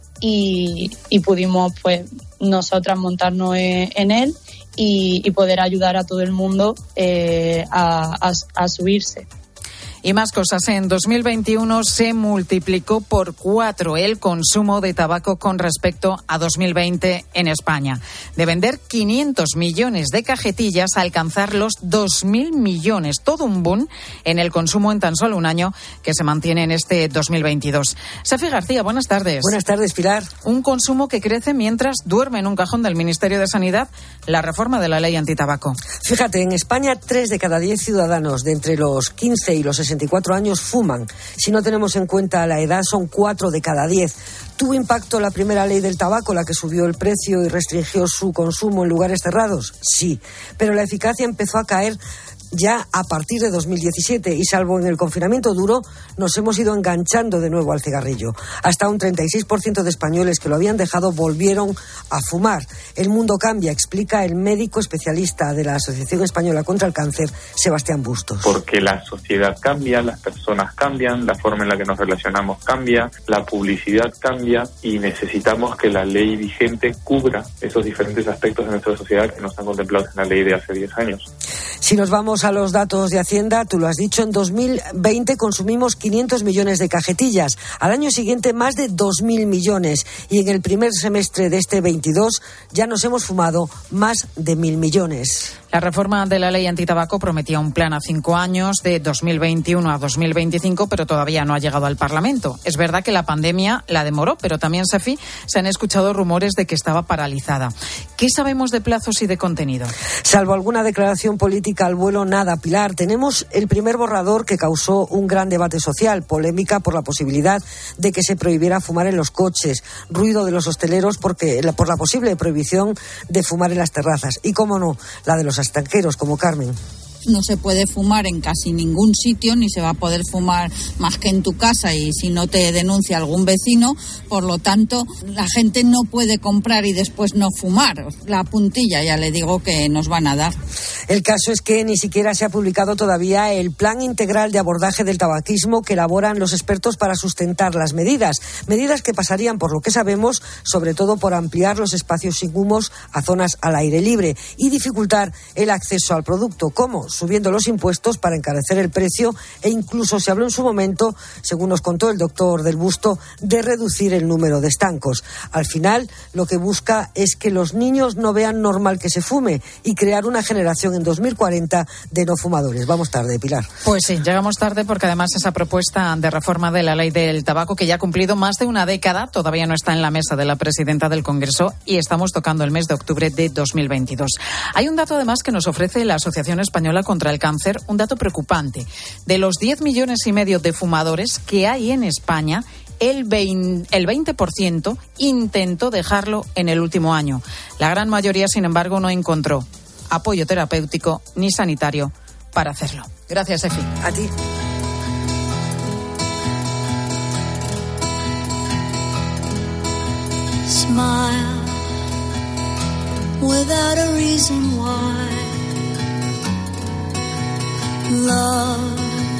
y, y pudimos pues nosotras montarnos en, en él y, y poder ayudar a todo el mundo eh, a, a, a subirse. Y más cosas. En dos mil veintiuno se multiplicó por cuatro el consumo de tabaco con respecto a dos mil veinte en España. De vender quinientos millones de cajetillas a alcanzar los dos mil millones. Todo un boom en el consumo en tan solo un año que se mantiene en este dos mil veintidós. Sefi García, buenas tardes. Buenas tardes, Pilar. Un consumo que crece mientras duerme en un cajón del Ministerio de Sanidad la reforma de la ley antitabaco. Fíjate, en España tres de cada diez ciudadanos de entre los quince y los sesenta y cuatro años fuman. Si no tenemos en cuenta la edad, son cuatro de cada diez. ¿Tuvo impacto la primera ley del tabaco, la que subió el precio y restringió su consumo en lugares cerrados? Sí, pero la eficacia empezó a caer ya a partir de dos mil diecisiete y salvo en el confinamiento duro nos hemos ido enganchando de nuevo al cigarrillo. Hasta un treinta y seis por ciento de españoles que lo habían dejado volvieron a fumar. El mundo cambia, explica el médico especialista de la Asociación Española contra el Cáncer, Sebastián Bustos. Porque la sociedad cambia, las personas cambian, la forma en la que nos relacionamos cambia, la publicidad cambia y necesitamos que la ley vigente cubra esos diferentes aspectos de nuestra sociedad que no están contemplados en la ley de hace diez años. Si nos vamos Vamos a los datos de Hacienda. Tú lo has dicho, en dos mil veinte consumimos quinientos millones de cajetillas. Al año siguiente más de dos mil millones. Y en el primer semestre de este veintidós ya nos hemos fumado más de mil millones. La reforma de la ley antitabaco prometía un plan a cinco años, de dos mil veintiuno a dos mil veinticinco, pero todavía no ha llegado al Parlamento. Es verdad que la pandemia la demoró, pero también, Sefi, se han escuchado rumores de que estaba paralizada. ¿Qué sabemos de plazos y de contenido? Salvo alguna declaración política al vuelo, nada, Pilar. Tenemos el primer borrador que causó un gran debate social, polémica por la posibilidad de que se prohibiera fumar en los coches, ruido de los hosteleros porque por la posible prohibición de fumar en las terrazas y, cómo no, la de los estanqueros como Carmen. No se puede fumar en casi ningún sitio, ni se va a poder fumar más que en tu casa y si no te denuncia algún vecino. Por lo tanto, la gente no puede comprar y después no fumar. La puntilla, ya le digo que nos van a dar. El caso es que ni siquiera se ha publicado todavía el plan integral de abordaje del tabaquismo que elaboran los expertos para sustentar las medidas. Medidas que pasarían, por lo que sabemos, sobre todo por ampliar los espacios sin humos a zonas al aire libre y dificultar el acceso al producto. ¿Cómo? Subiendo los impuestos para encarecer el precio e incluso se habló en su momento, según nos contó el doctor Del Busto, de reducir el número de estancos. Al final, lo que busca es que los niños no vean normal que se fume y crear una generación en dos mil cuarenta de no fumadores. Vamos tarde, Pilar. Pues sí, llegamos tarde porque además esa propuesta de reforma de la ley del tabaco, que ya ha cumplido más de una década, todavía no está en la mesa de la presidenta del Congreso y estamos tocando el mes de octubre de dos mil veintidós. Hay un dato además que nos ofrece la Asociación Española contra el Cáncer, un dato preocupante. De los diez millones y medio de fumadores que hay en España, el veinte por ciento intentó dejarlo en el último año. La gran mayoría, sin embargo, no encontró apoyo terapéutico ni sanitario para hacerlo. Gracias, Efi. A ti. Smile without a reason why. Love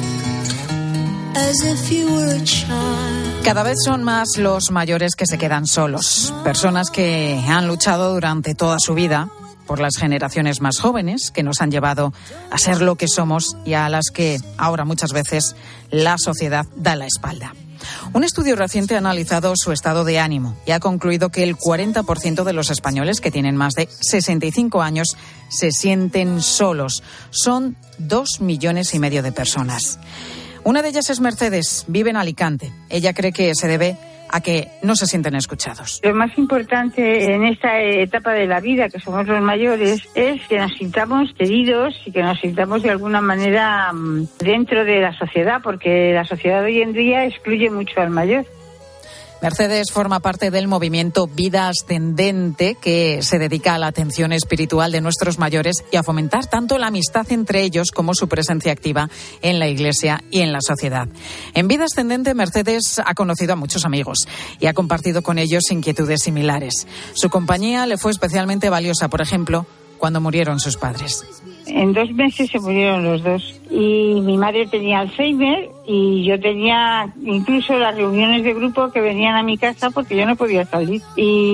as if you were a child. Cada vez son más los mayores que se quedan solos. Personas que han luchado durante toda su vida por las generaciones más jóvenes que nos han llevado a ser lo que somos y a las que ahora muchas veces la sociedad da la espalda. Un estudio reciente ha analizado su estado de ánimo y ha concluido que el cuarenta por ciento de los españoles que tienen más de sesenta y cinco años se sienten solos. Son dos millones y medio de personas. Una de ellas es Mercedes, vive en Alicante. Ella cree que se debe a que no se sienten escuchados. Lo más importante en esta etapa de la vida, que somos los mayores, es que nos sintamos queridos y que nos sintamos de alguna manera dentro de la sociedad, porque la sociedad hoy en día excluye mucho al mayor. Mercedes forma parte del movimiento Vida Ascendente, que se dedica a la atención espiritual de nuestros mayores y a fomentar tanto la amistad entre ellos como su presencia activa en la Iglesia y en la sociedad. En Vida Ascendente, Mercedes ha conocido a muchos amigos y ha compartido con ellos inquietudes similares. Su compañía le fue especialmente valiosa, por ejemplo, cuando murieron sus padres. En dos meses se murieron los dos y mi madre tenía Alzheimer y yo tenía incluso las reuniones de grupo que venían a mi casa porque yo no podía salir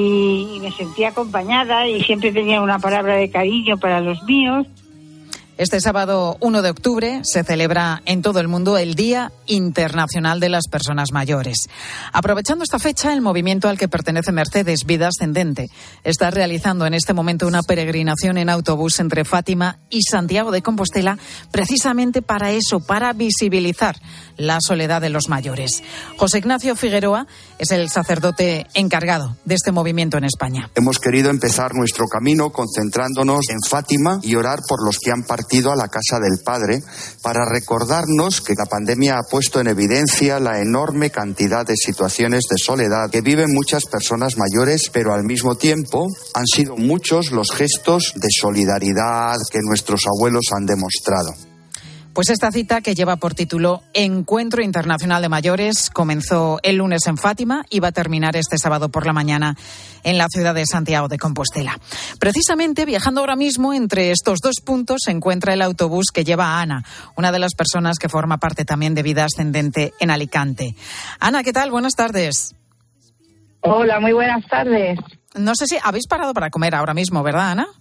y me sentía acompañada y siempre tenía una palabra de cariño para los míos. Este sábado uno de octubre se celebra en todo el mundo el Día Internacional de las Personas Mayores. Aprovechando esta fecha, el movimiento al que pertenece Mercedes, Vida Ascendente, está realizando en este momento una peregrinación en autobús entre Fátima y Santiago de Compostela, precisamente para eso, para visibilizar la soledad de los mayores. José Ignacio Figueroa es el sacerdote encargado de este movimiento en España. Hemos querido empezar nuestro camino concentrándonos en Fátima y orar por los que han partido a la casa del Padre para recordarnos que la pandemia ha puesto en evidencia la enorme cantidad de situaciones de soledad que viven muchas personas mayores, pero al mismo tiempo han sido muchos los gestos de solidaridad que nuestros abuelos han demostrado. Pues esta cita, que lleva por título Encuentro Internacional de Mayores, comenzó el lunes en Fátima y va a terminar este sábado por la mañana en la ciudad de Santiago de Compostela. Precisamente, viajando ahora mismo entre estos dos puntos, se encuentra el autobús que lleva a Ana, una de las personas que forma parte también de Vida Ascendente en Alicante. Ana, ¿qué tal? Buenas tardes. Hola, muy buenas tardes. No sé si habéis parado para comer ahora mismo, ¿verdad, Ana?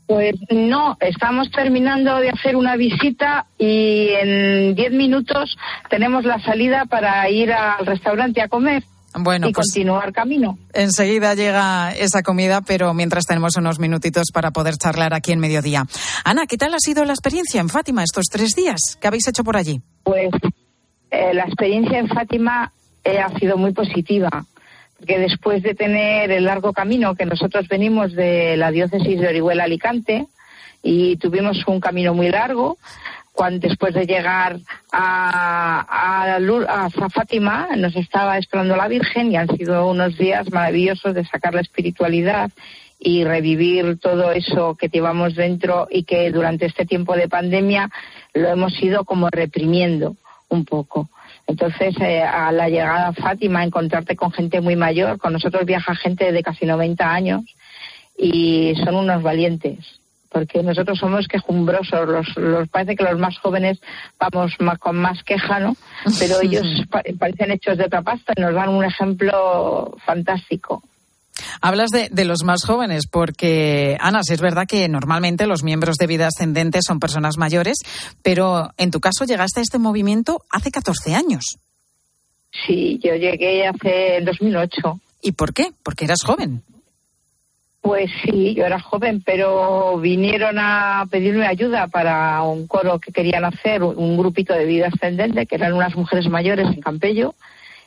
Pues no, estamos terminando de hacer una visita y en diez minutos tenemos la salida para ir al restaurante a comer. Bueno, y pues continuar camino. Enseguida llega esa comida, pero mientras tenemos unos minutitos para poder charlar aquí en Mediodía. Ana, ¿qué tal ha sido la experiencia en Fátima estos tres días? ¿Qué habéis hecho por allí? Pues eh, la experiencia en Fátima eh, ha sido muy positiva, porque después de tener el largo camino que nosotros venimos de la diócesis de Orihuela Alicante y tuvimos un camino muy largo, cuando después de llegar a, a, a, a Fátima nos estaba esperando la Virgen y han sido unos días maravillosos de sacar la espiritualidad y revivir todo eso que llevamos dentro y que durante este tiempo de pandemia lo hemos ido como reprimiendo un poco. Entonces, eh, a la llegada a Fátima, encontrarte con gente muy mayor, con nosotros viaja gente de casi noventa años y son unos valientes. Porque nosotros somos quejumbrosos, los, los parece que los más jóvenes vamos más, con más queja, ¿no? Pero ellos pa- parecen hechos de otra pasta y nos dan un ejemplo fantástico. Hablas de, de los más jóvenes porque, Ana, sí es verdad que normalmente los miembros de Vida Ascendente son personas mayores, pero en tu caso llegaste a este movimiento hace catorce años. Sí, yo llegué hace dos mil ocho. ¿Y por qué? Porque eras joven. Pues sí, yo era joven, pero vinieron a pedirme ayuda para un coro que querían hacer, un grupito de Vida Ascendente, que eran unas mujeres mayores en Campello,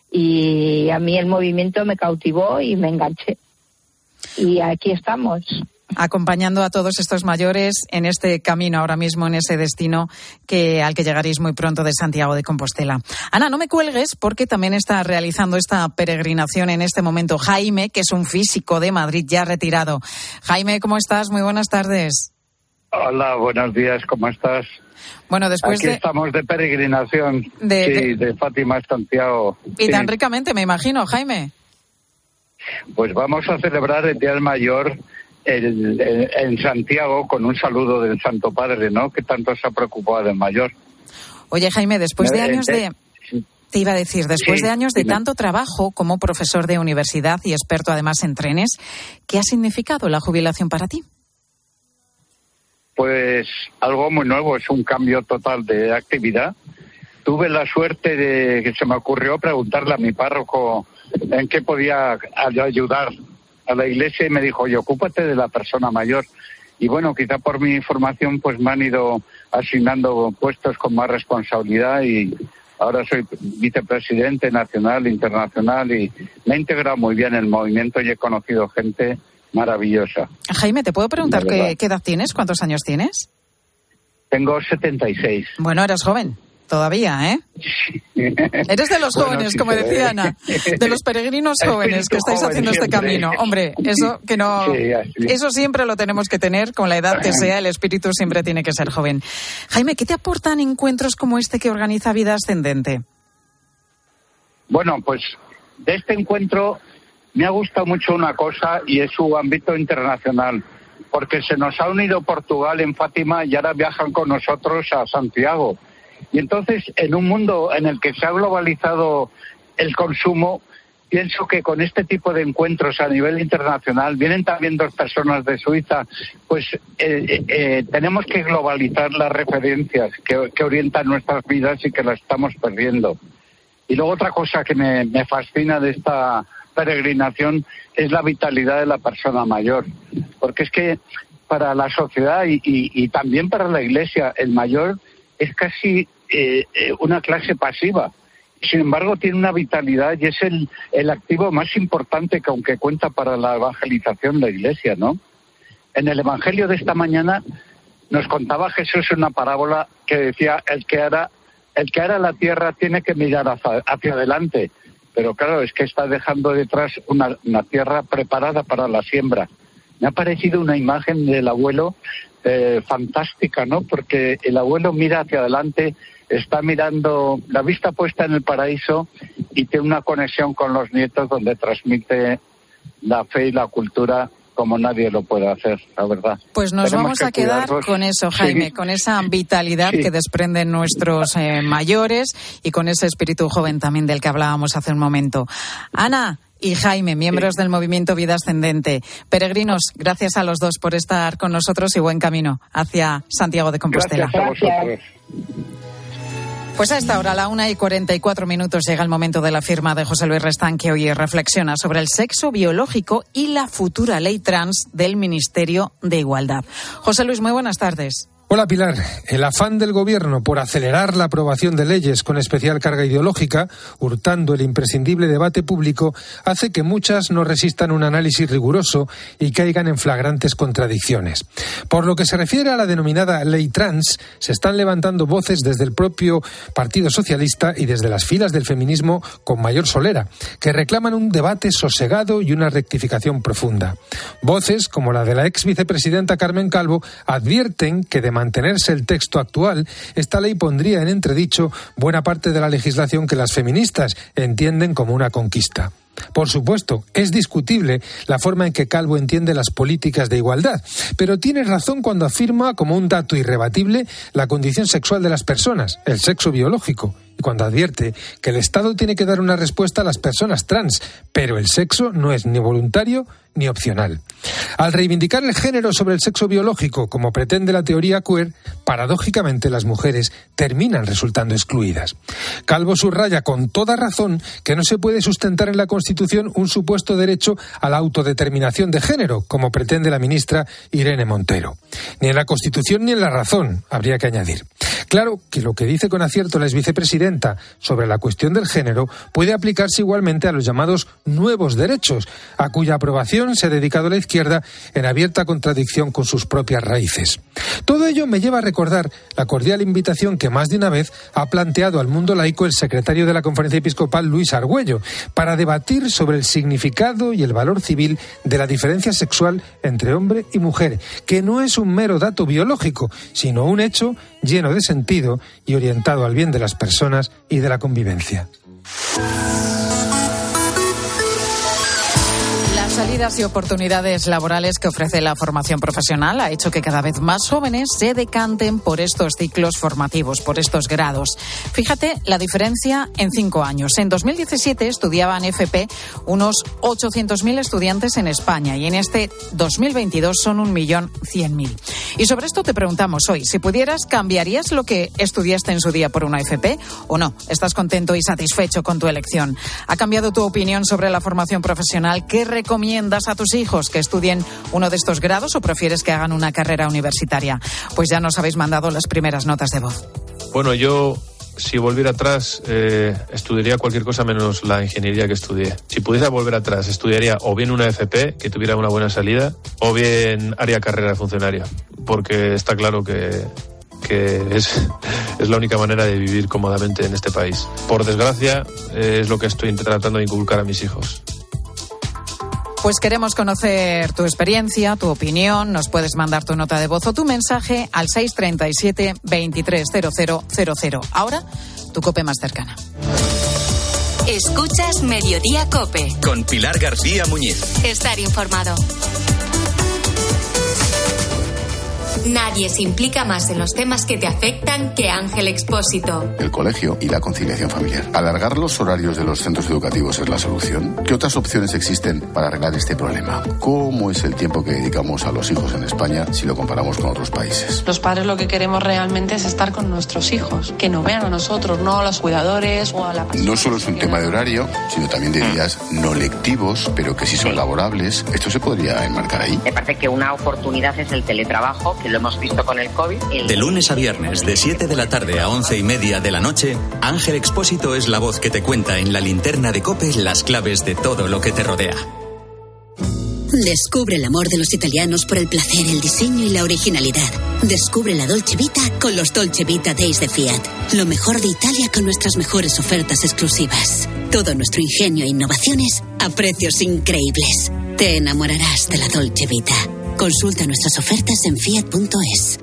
y a mí el movimiento me cautivó y me enganché. Y aquí estamos. Acompañando a todos estos mayores en este camino ahora mismo, en ese destino que al que llegaréis muy pronto de Santiago de Compostela. Ana, no me cuelgues porque también está realizando esta peregrinación en este momento Jaime, que es un físico de Madrid ya retirado. Jaime, ¿cómo estás? Muy buenas tardes. Hola, buenos días, ¿cómo estás? Bueno, después Aquí de... estamos de peregrinación, de, sí, de... de Fátima a Santiago. Y sí. tan ricamente, me imagino, Jaime. Pues vamos a celebrar el Día del Mayor el, el, en Santiago con un saludo del Santo Padre, ¿no? Que tanto se ha preocupado del mayor. Oye, Jaime, después de años de... Te iba a decir, después sí, de años de dime. tanto trabajo como profesor de universidad y experto además en trenes, ¿qué ha significado la jubilación para ti? Pues algo muy nuevo, es un cambio total de actividad. Tuve la suerte de que se me ocurrió preguntarle a mi párroco en qué podía ayudar a la iglesia y me dijo, oye, ocúpate de la persona mayor. Y bueno, quizá por mi formación pues me han ido asignando puestos con más responsabilidad y ahora soy vicepresidente nacional, internacional y me he integrado muy bien en el movimiento y he conocido gente maravillosa. Jaime, ¿te puedo preguntar qué, qué edad tienes? ¿Cuántos años tienes? Tengo setenta y seis. Bueno, eres joven. Todavía, ¿eh? Sí. Eres de los Bueno, jóvenes, sí, como sí. decía Ana, de los peregrinos jóvenes que estáis haciendo este camino. Hombre, eso que no, sí, eso siempre lo tenemos que tener, con la edad que sea, el espíritu siempre tiene que ser joven. Jaime, ¿qué te aportan encuentros como este que organiza Vida Ascendente? Bueno, pues de este encuentro me ha gustado mucho una cosa y es su ámbito internacional, porque se nos ha unido Portugal en Fátima y ahora viajan con nosotros a Santiago. Y entonces, en un mundo en el que se ha globalizado el consumo, pienso que con este tipo de encuentros a nivel internacional, vienen también dos personas de Suiza, pues eh, eh, tenemos que globalizar las referencias que, que orientan nuestras vidas y que las estamos perdiendo. Y luego otra cosa que me, me fascina de esta peregrinación es la vitalidad de la persona mayor, porque es que para la sociedad y, y, y también para la Iglesia, el mayor es casi eh, eh, una clase pasiva. Sin embargo, tiene una vitalidad y es el, el activo más importante que aunque cuenta para la evangelización de la Iglesia, ¿no? En el Evangelio de esta mañana nos contaba Jesús una parábola que decía, el que hará, el que hará la tierra tiene que mirar hacia, hacia adelante. Pero claro, es que está dejando detrás una, una tierra preparada para la siembra. Me ha parecido una imagen del abuelo Eh, fantástica, ¿no? Porque el abuelo mira hacia adelante, está mirando la vista puesta en el paraíso y tiene una conexión con los nietos donde transmite la fe y la cultura como nadie lo puede hacer, la verdad. Pues nos Tenemos vamos a quedar cuidarlos. con eso, Jaime, Sí. con esa vitalidad sí. que desprenden nuestros eh, mayores y con ese espíritu joven también del que hablábamos hace un momento. Ana, y Jaime, miembros sí. del movimiento Vida Ascendente. Peregrinos, gracias a los dos por estar con nosotros y buen camino hacia Santiago de Compostela. Gracias a vosotros. Pues a esta hora, a la una y cuarenta y cuatro minutos, llega el momento de la firma de José Luis Restán, que hoy reflexiona sobre el sexo biológico y la futura ley trans del Ministerio de Igualdad. José Luis, muy buenas tardes. Hola Pilar, el afán del Gobierno por acelerar la aprobación de leyes con especial carga ideológica, hurtando el imprescindible debate público, hace que muchas no resistan un análisis riguroso y caigan en flagrantes contradicciones. Por lo que se refiere a la denominada ley trans, se están levantando voces desde el propio Partido Socialista y desde las filas del feminismo con mayor solera, que reclaman un debate sosegado y una rectificación profunda. Voces, como la de la ex vicepresidenta Carmen Calvo, advierten que de mantenerse el texto actual, esta ley pondría en entredicho buena parte de la legislación que las feministas entienden como una conquista. Por supuesto, es discutible la forma en que Calvo entiende las políticas de igualdad, pero tiene razón cuando afirma como un dato irrebatible la condición sexual de las personas, el sexo biológico, y cuando advierte que el Estado tiene que dar una respuesta a las personas trans, pero el sexo no es ni voluntario ni opcional. Al reivindicar el género sobre el sexo biológico, como pretende la teoría queer, paradójicamente las mujeres terminan resultando excluidas. Calvo subraya con toda razón que no se puede sustentar en la Constitución un supuesto derecho a la autodeterminación de género, como pretende la ministra Irene Montero. Ni en la Constitución ni en la razón, habría que añadir. Claro que lo que dice con acierto la exvicepresidenta sobre la cuestión del género puede aplicarse igualmente a los llamados nuevos derechos, a cuya aprobación se ha dedicado la izquierda en abierta contradicción con sus propias raíces. Todo ello me lleva a recordar la cordial invitación que más de una vez ha planteado al mundo laico el secretario de la Conferencia Episcopal, Luis Argüello, para debatir sobre el significado y el valor civil de la diferencia sexual entre hombre y mujer, que no es un mero dato biológico, sino un hecho lleno de sentido y orientado al bien de las personas y de la convivencia. Las salidas y oportunidades laborales que ofrece la formación profesional ha hecho que cada vez más jóvenes se decanten por estos ciclos formativos, por estos grados. Fíjate la diferencia en cinco años. En dos mil diecisiete estudiaban F P unos ochocientos mil estudiantes en España y en este dos mil veintidós son un millón cien mil. Y sobre esto te preguntamos hoy, si pudieras, ¿cambiarías lo que estudiaste en su día por una F P o no? ¿Estás contento y satisfecho con tu elección? ¿Ha cambiado tu opinión sobre la formación profesional? ¿Qué recomiendas a tus hijos que estudien uno de estos grados o prefieres que hagan una carrera universitaria? Pues ya nos habéis mandado las primeras notas de voz. Bueno, yo, si volviera atrás, eh, estudiaría cualquier cosa menos la ingeniería que estudié. Si pudiera volver atrás, estudiaría o bien una F P, que tuviera una buena salida, o bien haría carrera de funcionario, porque está claro que... que es, es la única manera de vivir cómodamente en este país. Por desgracia, eh, es lo que estoy tratando de inculcar a mis hijos. Pues queremos conocer tu experiencia, tu opinión. Nos puedes mandar tu nota de voz o tu mensaje al seis treinta y siete, veintitrés cero cero cero cero. Ahora, tu COPE más cercana. Escuchas Mediodía COPE. Con Pilar García Muñiz. Estar informado. Nadie se implica más en los temas que te afectan que Ángel Expósito. El colegio y la conciliación familiar. ¿Alargar los horarios de los centros educativos es la solución? ¿Qué otras opciones existen para arreglar este problema? ¿Cómo es el tiempo que dedicamos a los hijos en España si lo comparamos con otros países? Los padres lo que queremos realmente es estar con nuestros hijos, que nos vean a nosotros, no a los cuidadores o a la persona. No solo es un tema de horario, sino también de días no lectivos, pero que sí son laborables. ¿Esto se podría enmarcar ahí? Me parece que una oportunidad es el teletrabajo, que lo hemos visto con el COVID. El... De lunes a viernes, de siete de la tarde a once y media de la noche, Ángel Expósito es la voz que te cuenta en la linterna de COPE las claves de todo lo que te rodea. Descubre el amor de los italianos por el placer, el diseño y la originalidad. Descubre la Dolce Vita con los Dolce Vita Days de Fiat. Lo mejor de Italia con nuestras mejores ofertas exclusivas. Todo nuestro ingenio e innovaciones a precios increíbles. Te enamorarás de la Dolce Vita. Consulta nuestras ofertas en fiat punto es.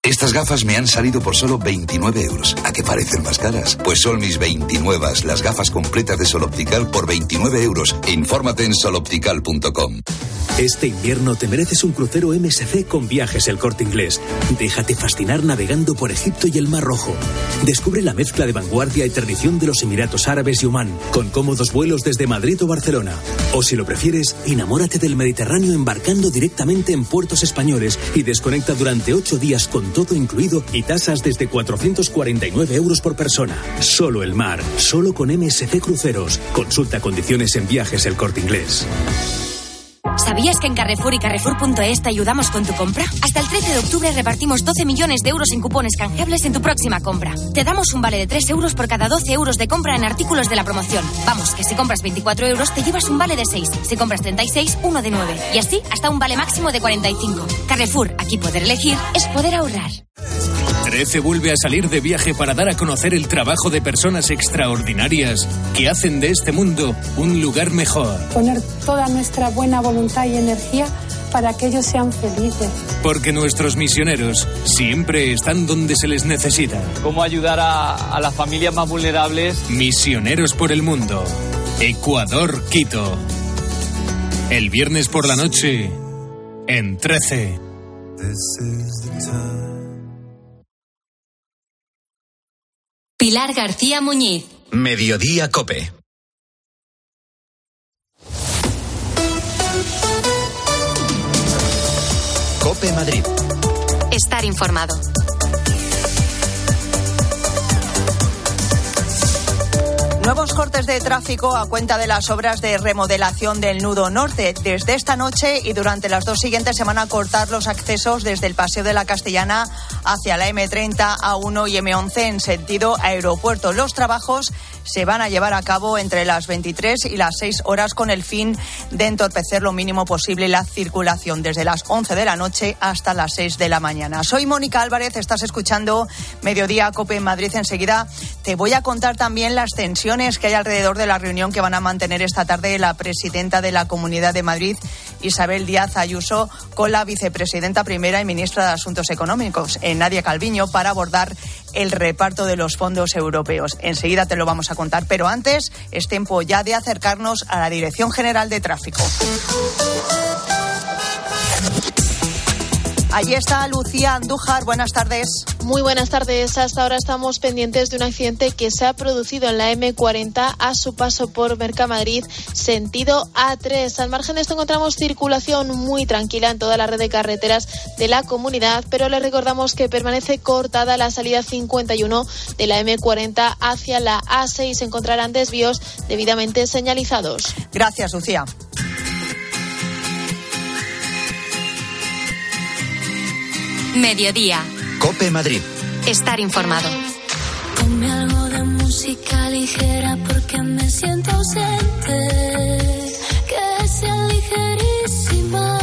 Estas gafas me han salido por solo veintinueve euros. ¿A qué parecen más caras? Pues son mis veintinueve, las gafas completas de Sol Optical por veintinueve euros. Infórmate en sol optical punto com. Este invierno te mereces un crucero M S C con Viajes El Corte Inglés. Déjate fascinar navegando por Egipto y el Mar Rojo. Descubre la mezcla de vanguardia y tradición de los Emiratos Árabes y Omán, con cómodos vuelos desde Madrid o Barcelona. O si lo prefieres, enamórate del Mediterráneo embarcando directamente en puertos españoles y desconecta durante ocho días con todo incluido y tasas desde cuatrocientos cuarenta y nueve euros por persona. Solo el mar, solo con M S C Cruceros. Consulta condiciones en Viajes El Corte Inglés. ¿Sabías que en Carrefour y Carrefour punto es te ayudamos con tu compra? Hasta el trece de octubre repartimos doce millones de euros en cupones canjeables en tu próxima compra. Te damos un vale de tres euros por cada doce euros de compra en artículos de la promoción. Vamos, que si compras veinticuatro euros te llevas un vale de seis. Si compras treinta y seis, uno de nueve. Y así hasta un vale máximo de cuarenta y cinco. Carrefour, aquí poder elegir es poder ahorrar. trece vuelve a salir de viaje para dar a conocer el trabajo de personas extraordinarias que hacen de este mundo un lugar mejor. Poner toda nuestra buena voluntad y energía para que ellos sean felices. Porque nuestros misioneros siempre están donde se les necesita. ¿Cómo ayudar a, a las familias más vulnerables? Misioneros por el mundo. Ecuador, Quito. El viernes por la noche, en trece. Pilar García Muñiz. Mediodía COPE. COPE Madrid. Estar informado. Nuevos cortes de tráfico a cuenta de las obras de remodelación del nudo norte. Desde esta noche y durante las dos siguientes se van a cortar los accesos desde el Paseo de la Castellana hacia la eme treinta, A uno y eme once en sentido aeropuerto. Los trabajos se van a llevar a cabo entre las veintitrés y las seis horas con el fin de entorpecer lo mínimo posible la circulación desde las once de la noche hasta las seis de la mañana. Soy Mónica Álvarez, estás escuchando Mediodía COPE en Madrid. Enseguida te voy a contar también las tensiones que hay alrededor de la reunión que van a mantener esta tarde la presidenta de la Comunidad de Madrid, Isabel Díaz Ayuso, con la vicepresidenta primera y ministra de Asuntos Económicos, Nadia Calviño, para abordar el reparto de los fondos europeos. Enseguida te lo vamos a contar, pero antes es tiempo ya de acercarnos a la Dirección General de Tráfico. Allí está Lucía Andújar, buenas tardes. Muy buenas tardes. Hasta ahora estamos pendientes de un accidente que se ha producido en la eme cuarenta a su paso por Mercamadrid, sentido A tres. Al margen de esto encontramos circulación muy tranquila en toda la red de carreteras de la comunidad, pero les recordamos que permanece cortada la salida cincuenta y uno de la eme cuarenta hacia la A seis. Encontrarán desvíos debidamente señalizados. Gracias, Lucía. Mediodía. COPE Madrid. Estar informado. Ponme algo de música ligera porque me siento ausente. Que sea ligerísima.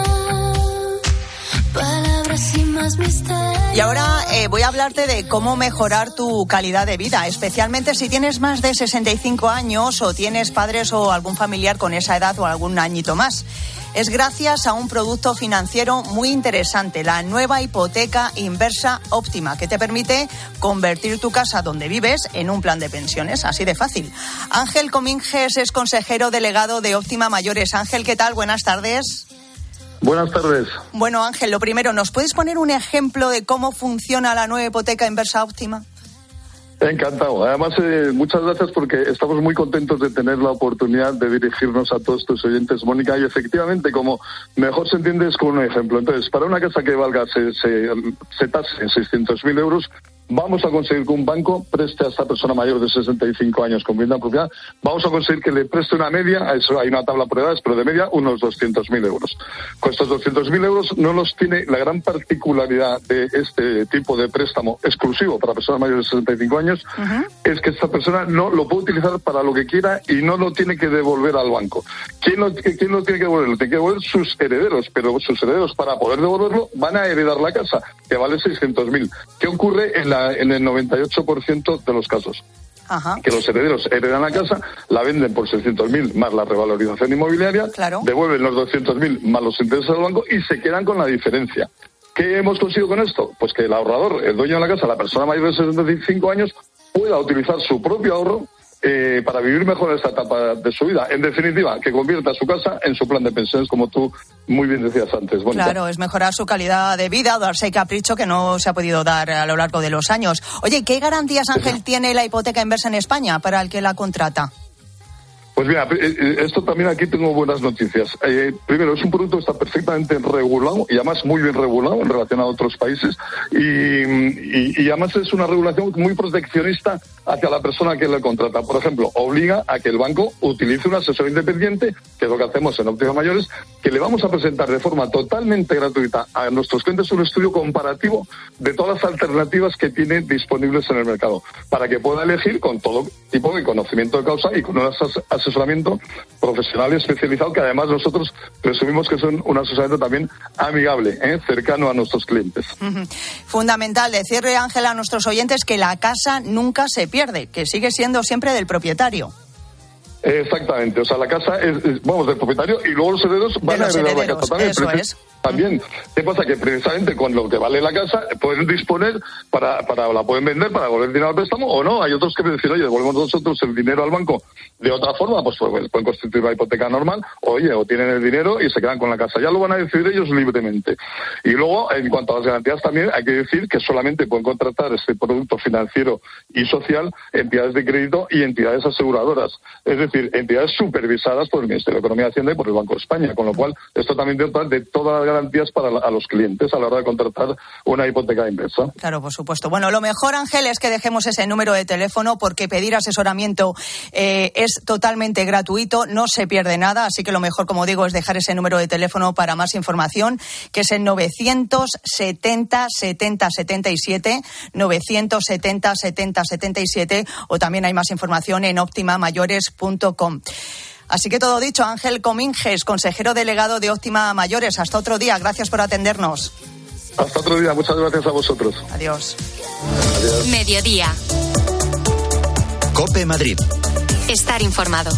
Palabras sin más misterio. Y ahora eh, voy a hablarte de cómo mejorar tu calidad de vida, especialmente si tienes más de sesenta y cinco años o tienes padres o algún familiar con esa edad o algún añito más. Es gracias a un producto financiero muy interesante, la nueva hipoteca inversa óptima, que te permite convertir tu casa donde vives en un plan de pensiones, así de fácil. Ángel Cominges es consejero delegado de Óptima Mayores. Ángel, ¿qué tal? Buenas tardes. Buenas tardes. Bueno, Ángel, lo primero, ¿nos puedes poner un ejemplo de cómo funciona la nueva hipoteca inversa óptima? Encantado. Además, eh, muchas gracias porque estamos muy contentos de tener la oportunidad de dirigirnos a todos tus oyentes, Mónica, y efectivamente, como mejor se entiende, es con un ejemplo. Entonces, para una casa que valga, se, se, se tase en seiscientos mil euros, vamos a conseguir que un banco preste a esta persona mayor de sesenta y cinco años con vivienda propiedad, vamos a conseguir que le preste una media, eso hay una tabla por edades, pero de media unos doscientos mil euros. Con estos doscientos mil euros no los tiene. La gran particularidad de este tipo de préstamo exclusivo para personas mayores de sesenta y cinco años uh-huh. es que esta persona no lo puede utilizar para lo que quiera y no lo tiene que devolver al banco. ¿Quién lo, quién lo tiene que devolver? Lo tiene que devolver sus herederos, pero sus herederos, para poder devolverlo, van a heredar la casa, que vale seiscientos mil. ¿Qué ocurre en la en el noventa y ocho por ciento de los casos? Ajá. Que los herederos heredan la casa, la venden por seiscientos mil más la revalorización inmobiliaria, claro. devuelven los doscientos mil más los intereses del banco y se quedan con la diferencia. ¿Qué hemos conseguido con esto? Pues que el ahorrador, el dueño de la casa, la persona mayor de sesenta y cinco años, pueda utilizar su propio ahorro Eh, para vivir mejor esta etapa de su vida. En definitiva, que convierta su casa en su plan de pensiones, como tú muy bien decías antes. Mónica. Claro, es mejorar su calidad de vida, darse capricho que no se ha podido dar a lo largo de los años. Oye, ¿qué garantías, Ángel, tiene la hipoteca inversa en España para el que la contrata? Pues mira, esto también aquí tengo buenas noticias. Eh, primero, es un producto que está perfectamente regulado y además muy bien regulado en relación a otros países y, y, y además es una regulación muy proteccionista hacia la persona que le contrata. Por ejemplo, obliga a que el banco utilice un asesor independiente, que es lo que hacemos en Óptima Mayores, que le vamos a presentar de forma totalmente gratuita a nuestros clientes un estudio comparativo de todas las alternativas que tiene disponibles en el mercado, para que pueda elegir con todo tipo de conocimiento de causa y con unas asesoramiento profesional y especializado, que además nosotros presumimos que son un asesoramiento también amigable, ¿eh? cercano a nuestros clientes. Fundamental decirle, Ángel, a nuestros oyentes que la casa nunca se pierde, que sigue siendo siempre del propietario. Exactamente, o sea, la casa es, es vamos, del propietario y luego los herederos van a heredar la casa también. Eso es. También, ¿qué pasa? Que precisamente con lo que vale la casa pueden disponer para, para la pueden vender para devolver dinero al préstamo o no. Hay otros que decir, oye, devolvemos nosotros el dinero al banco de otra forma, pues, pues pueden constituir una hipoteca normal, o, oye, o tienen el dinero y se quedan con la casa. Ya lo van a decidir ellos libremente. Y luego, en cuanto a las garantías también, hay que decir que solamente pueden contratar este producto financiero y social entidades de crédito y entidades aseguradoras. Es decir, entidades supervisadas por el Ministerio de Economía y Hacienda y por el Banco de España, con lo cual esto también dota de todas las garantías para la, a los clientes a la hora de contratar una hipoteca inversa. Claro, por supuesto. Bueno, lo mejor, Ángel, es que dejemos ese número de teléfono porque pedir asesoramiento eh, es totalmente gratuito, no se pierde nada, así que lo mejor, como digo, es dejar ese número de teléfono para más información, que es el novecientos setenta setenta setenta y siete, novecientos setenta setenta setenta y siete, o también hay más información en óptima mayores punto com. Así que todo dicho, Ángel Cominges, consejero delegado de Óptima Mayores. Hasta otro día, gracias por atendernos. Hasta otro día, muchas gracias a vosotros. Adiós. Adiós. Mediodía. COPE Madrid. Estar informado.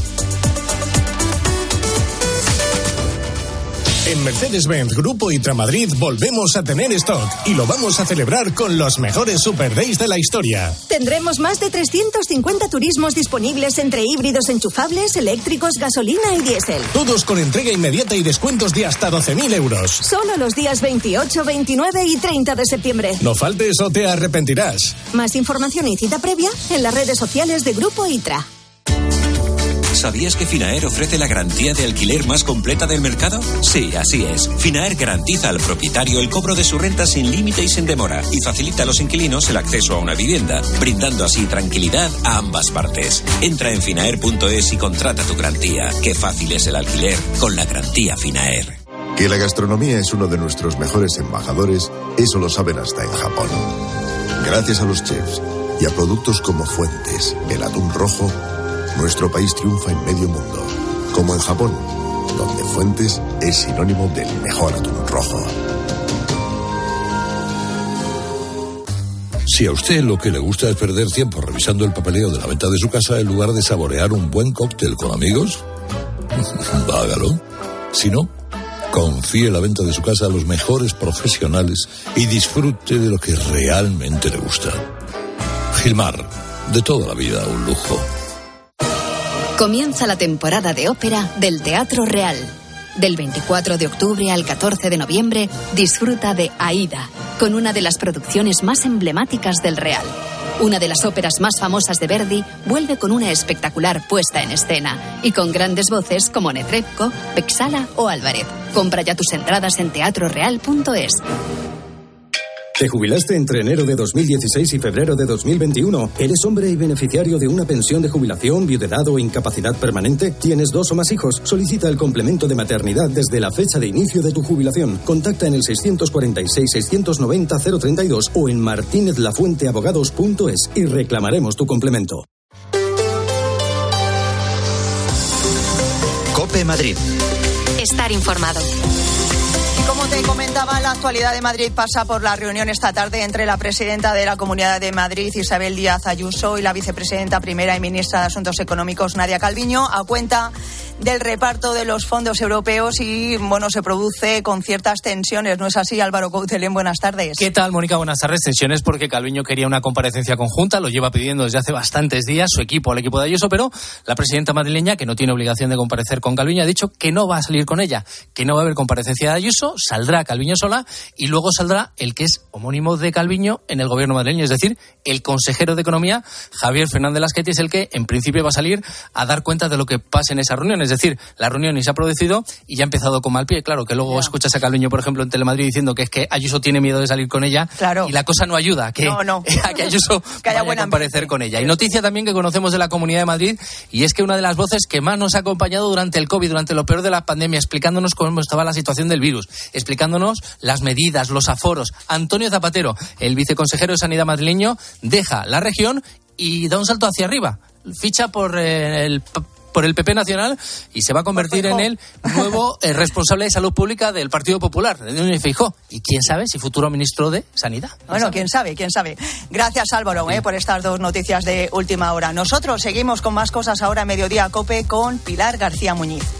En Mercedes-Benz Grupo Itra Madrid volvemos a tener stock y lo vamos a celebrar con los mejores Super Days de la historia. Tendremos más de trescientos cincuenta turismos disponibles entre híbridos enchufables, eléctricos, gasolina y diésel. Todos con entrega inmediata y descuentos de hasta doce mil euros. Solo los días veintiocho, veintinueve y treinta de septiembre. No faltes o te arrepentirás. Más información y cita previa en las redes sociales de Grupo Itra. ¿Sabías que Finaer ofrece la garantía de alquiler más completa del mercado? Sí, así es. Finaer garantiza al propietario el cobro de su renta sin límite y sin demora y facilita a los inquilinos el acceso a una vivienda, brindando así tranquilidad a ambas partes. Entra en finaer punto es y contrata tu garantía. Qué fácil es el alquiler con la garantía Finaer. Que la gastronomía es uno de nuestros mejores embajadores, eso lo saben hasta en Japón. Gracias a los chefs y a productos como Fuentes, el atún rojo, nuestro país triunfa en medio mundo, como en Japón, donde Fuentes es sinónimo del mejor atún rojo. Si a usted lo que le gusta es perder tiempo revisando el papeleo de la venta de su casa en lugar de saborear un buen cóctel con amigos, hágalo. Si no, confíe la venta de su casa a los mejores profesionales y disfrute de lo que realmente le gusta. Gilmar, de toda la vida un lujo. Comienza la temporada de ópera del Teatro Real. Del veinticuatro de octubre al catorce de noviembre, disfruta de Aída, con una de las producciones más emblemáticas del Real. Una de las óperas más famosas de Verdi vuelve con una espectacular puesta en escena y con grandes voces como Netrebko, Pexala o Álvarez. Compra ya tus entradas en teatro real punto es. ¿Te jubilaste entre enero de dos mil dieciséis y febrero de dos mil veintiuno? ¿Eres hombre y beneficiario de una pensión de jubilación, viudedad o incapacidad permanente? ¿Tienes dos o más hijos? Solicita el complemento de maternidad desde la fecha de inicio de tu jubilación. Contacta en el seiscientos cuarenta y seis, seiscientos noventa, cero treinta y dos o en martinez lafuente abogados punto es y reclamaremos tu complemento. COPE Madrid. Estar informado. Como te comentaba, la actualidad de Madrid pasa por la reunión esta tarde entre la presidenta de la Comunidad de Madrid, Isabel Díaz Ayuso, y la vicepresidenta primera y ministra de Asuntos Económicos, Nadia Calviño, a cuenta del reparto de los fondos europeos y, bueno, se produce con ciertas tensiones. ¿No es así, Álvaro Coutelén? Buenas tardes. ¿Qué tal, Mónica? Buenas tardes. Tensiones porque Calviño quería una comparecencia conjunta, lo lleva pidiendo desde hace bastantes días su equipo, el equipo de Ayuso, pero la presidenta madrileña, que no tiene obligación de comparecer con Calviño, ha dicho que no va a salir con ella, que no va a haber comparecencia de Ayuso, saldrá Calviño sola y luego saldrá el que es homónimo de Calviño en el gobierno madrileño, es decir, el consejero de Economía, Javier Fernández Lasqueti, es el que en principio va a salir a dar cuenta de lo que pasa en esa reunión. Es decir, la reunión ni se ha producido y ya ha empezado con mal pie. Claro, que luego yeah. escuchas a Calviño, por ejemplo, en Telemadrid diciendo que es que Ayuso tiene miedo de salir con ella, claro. y la cosa no ayuda a que, no, no. a que Ayuso que haya vaya a comparecer con ella. Y noticia también que conocemos de la Comunidad de Madrid, y es que una de las voces que más nos ha acompañado durante el COVID, durante lo peor de la pandemia, explicándonos cómo estaba la situación del virus, explicándonos las medidas, los aforos, Antonio Zapatero, el viceconsejero de Sanidad madrileño, deja la región y da un salto hacia arriba, ficha por eh, el... por el P P Nacional y se va a convertir en el nuevo eh, responsable de salud pública del Partido Popular, de Núñez Feijóo. Y quién sabe si futuro ministro de Sanidad. Bueno, sabe? quién sabe, quién sabe. Gracias, Álvaro, sí. eh, por estas dos noticias de última hora. Nosotros seguimos con más cosas ahora a Mediodía COPE con Pilar García Muñiz.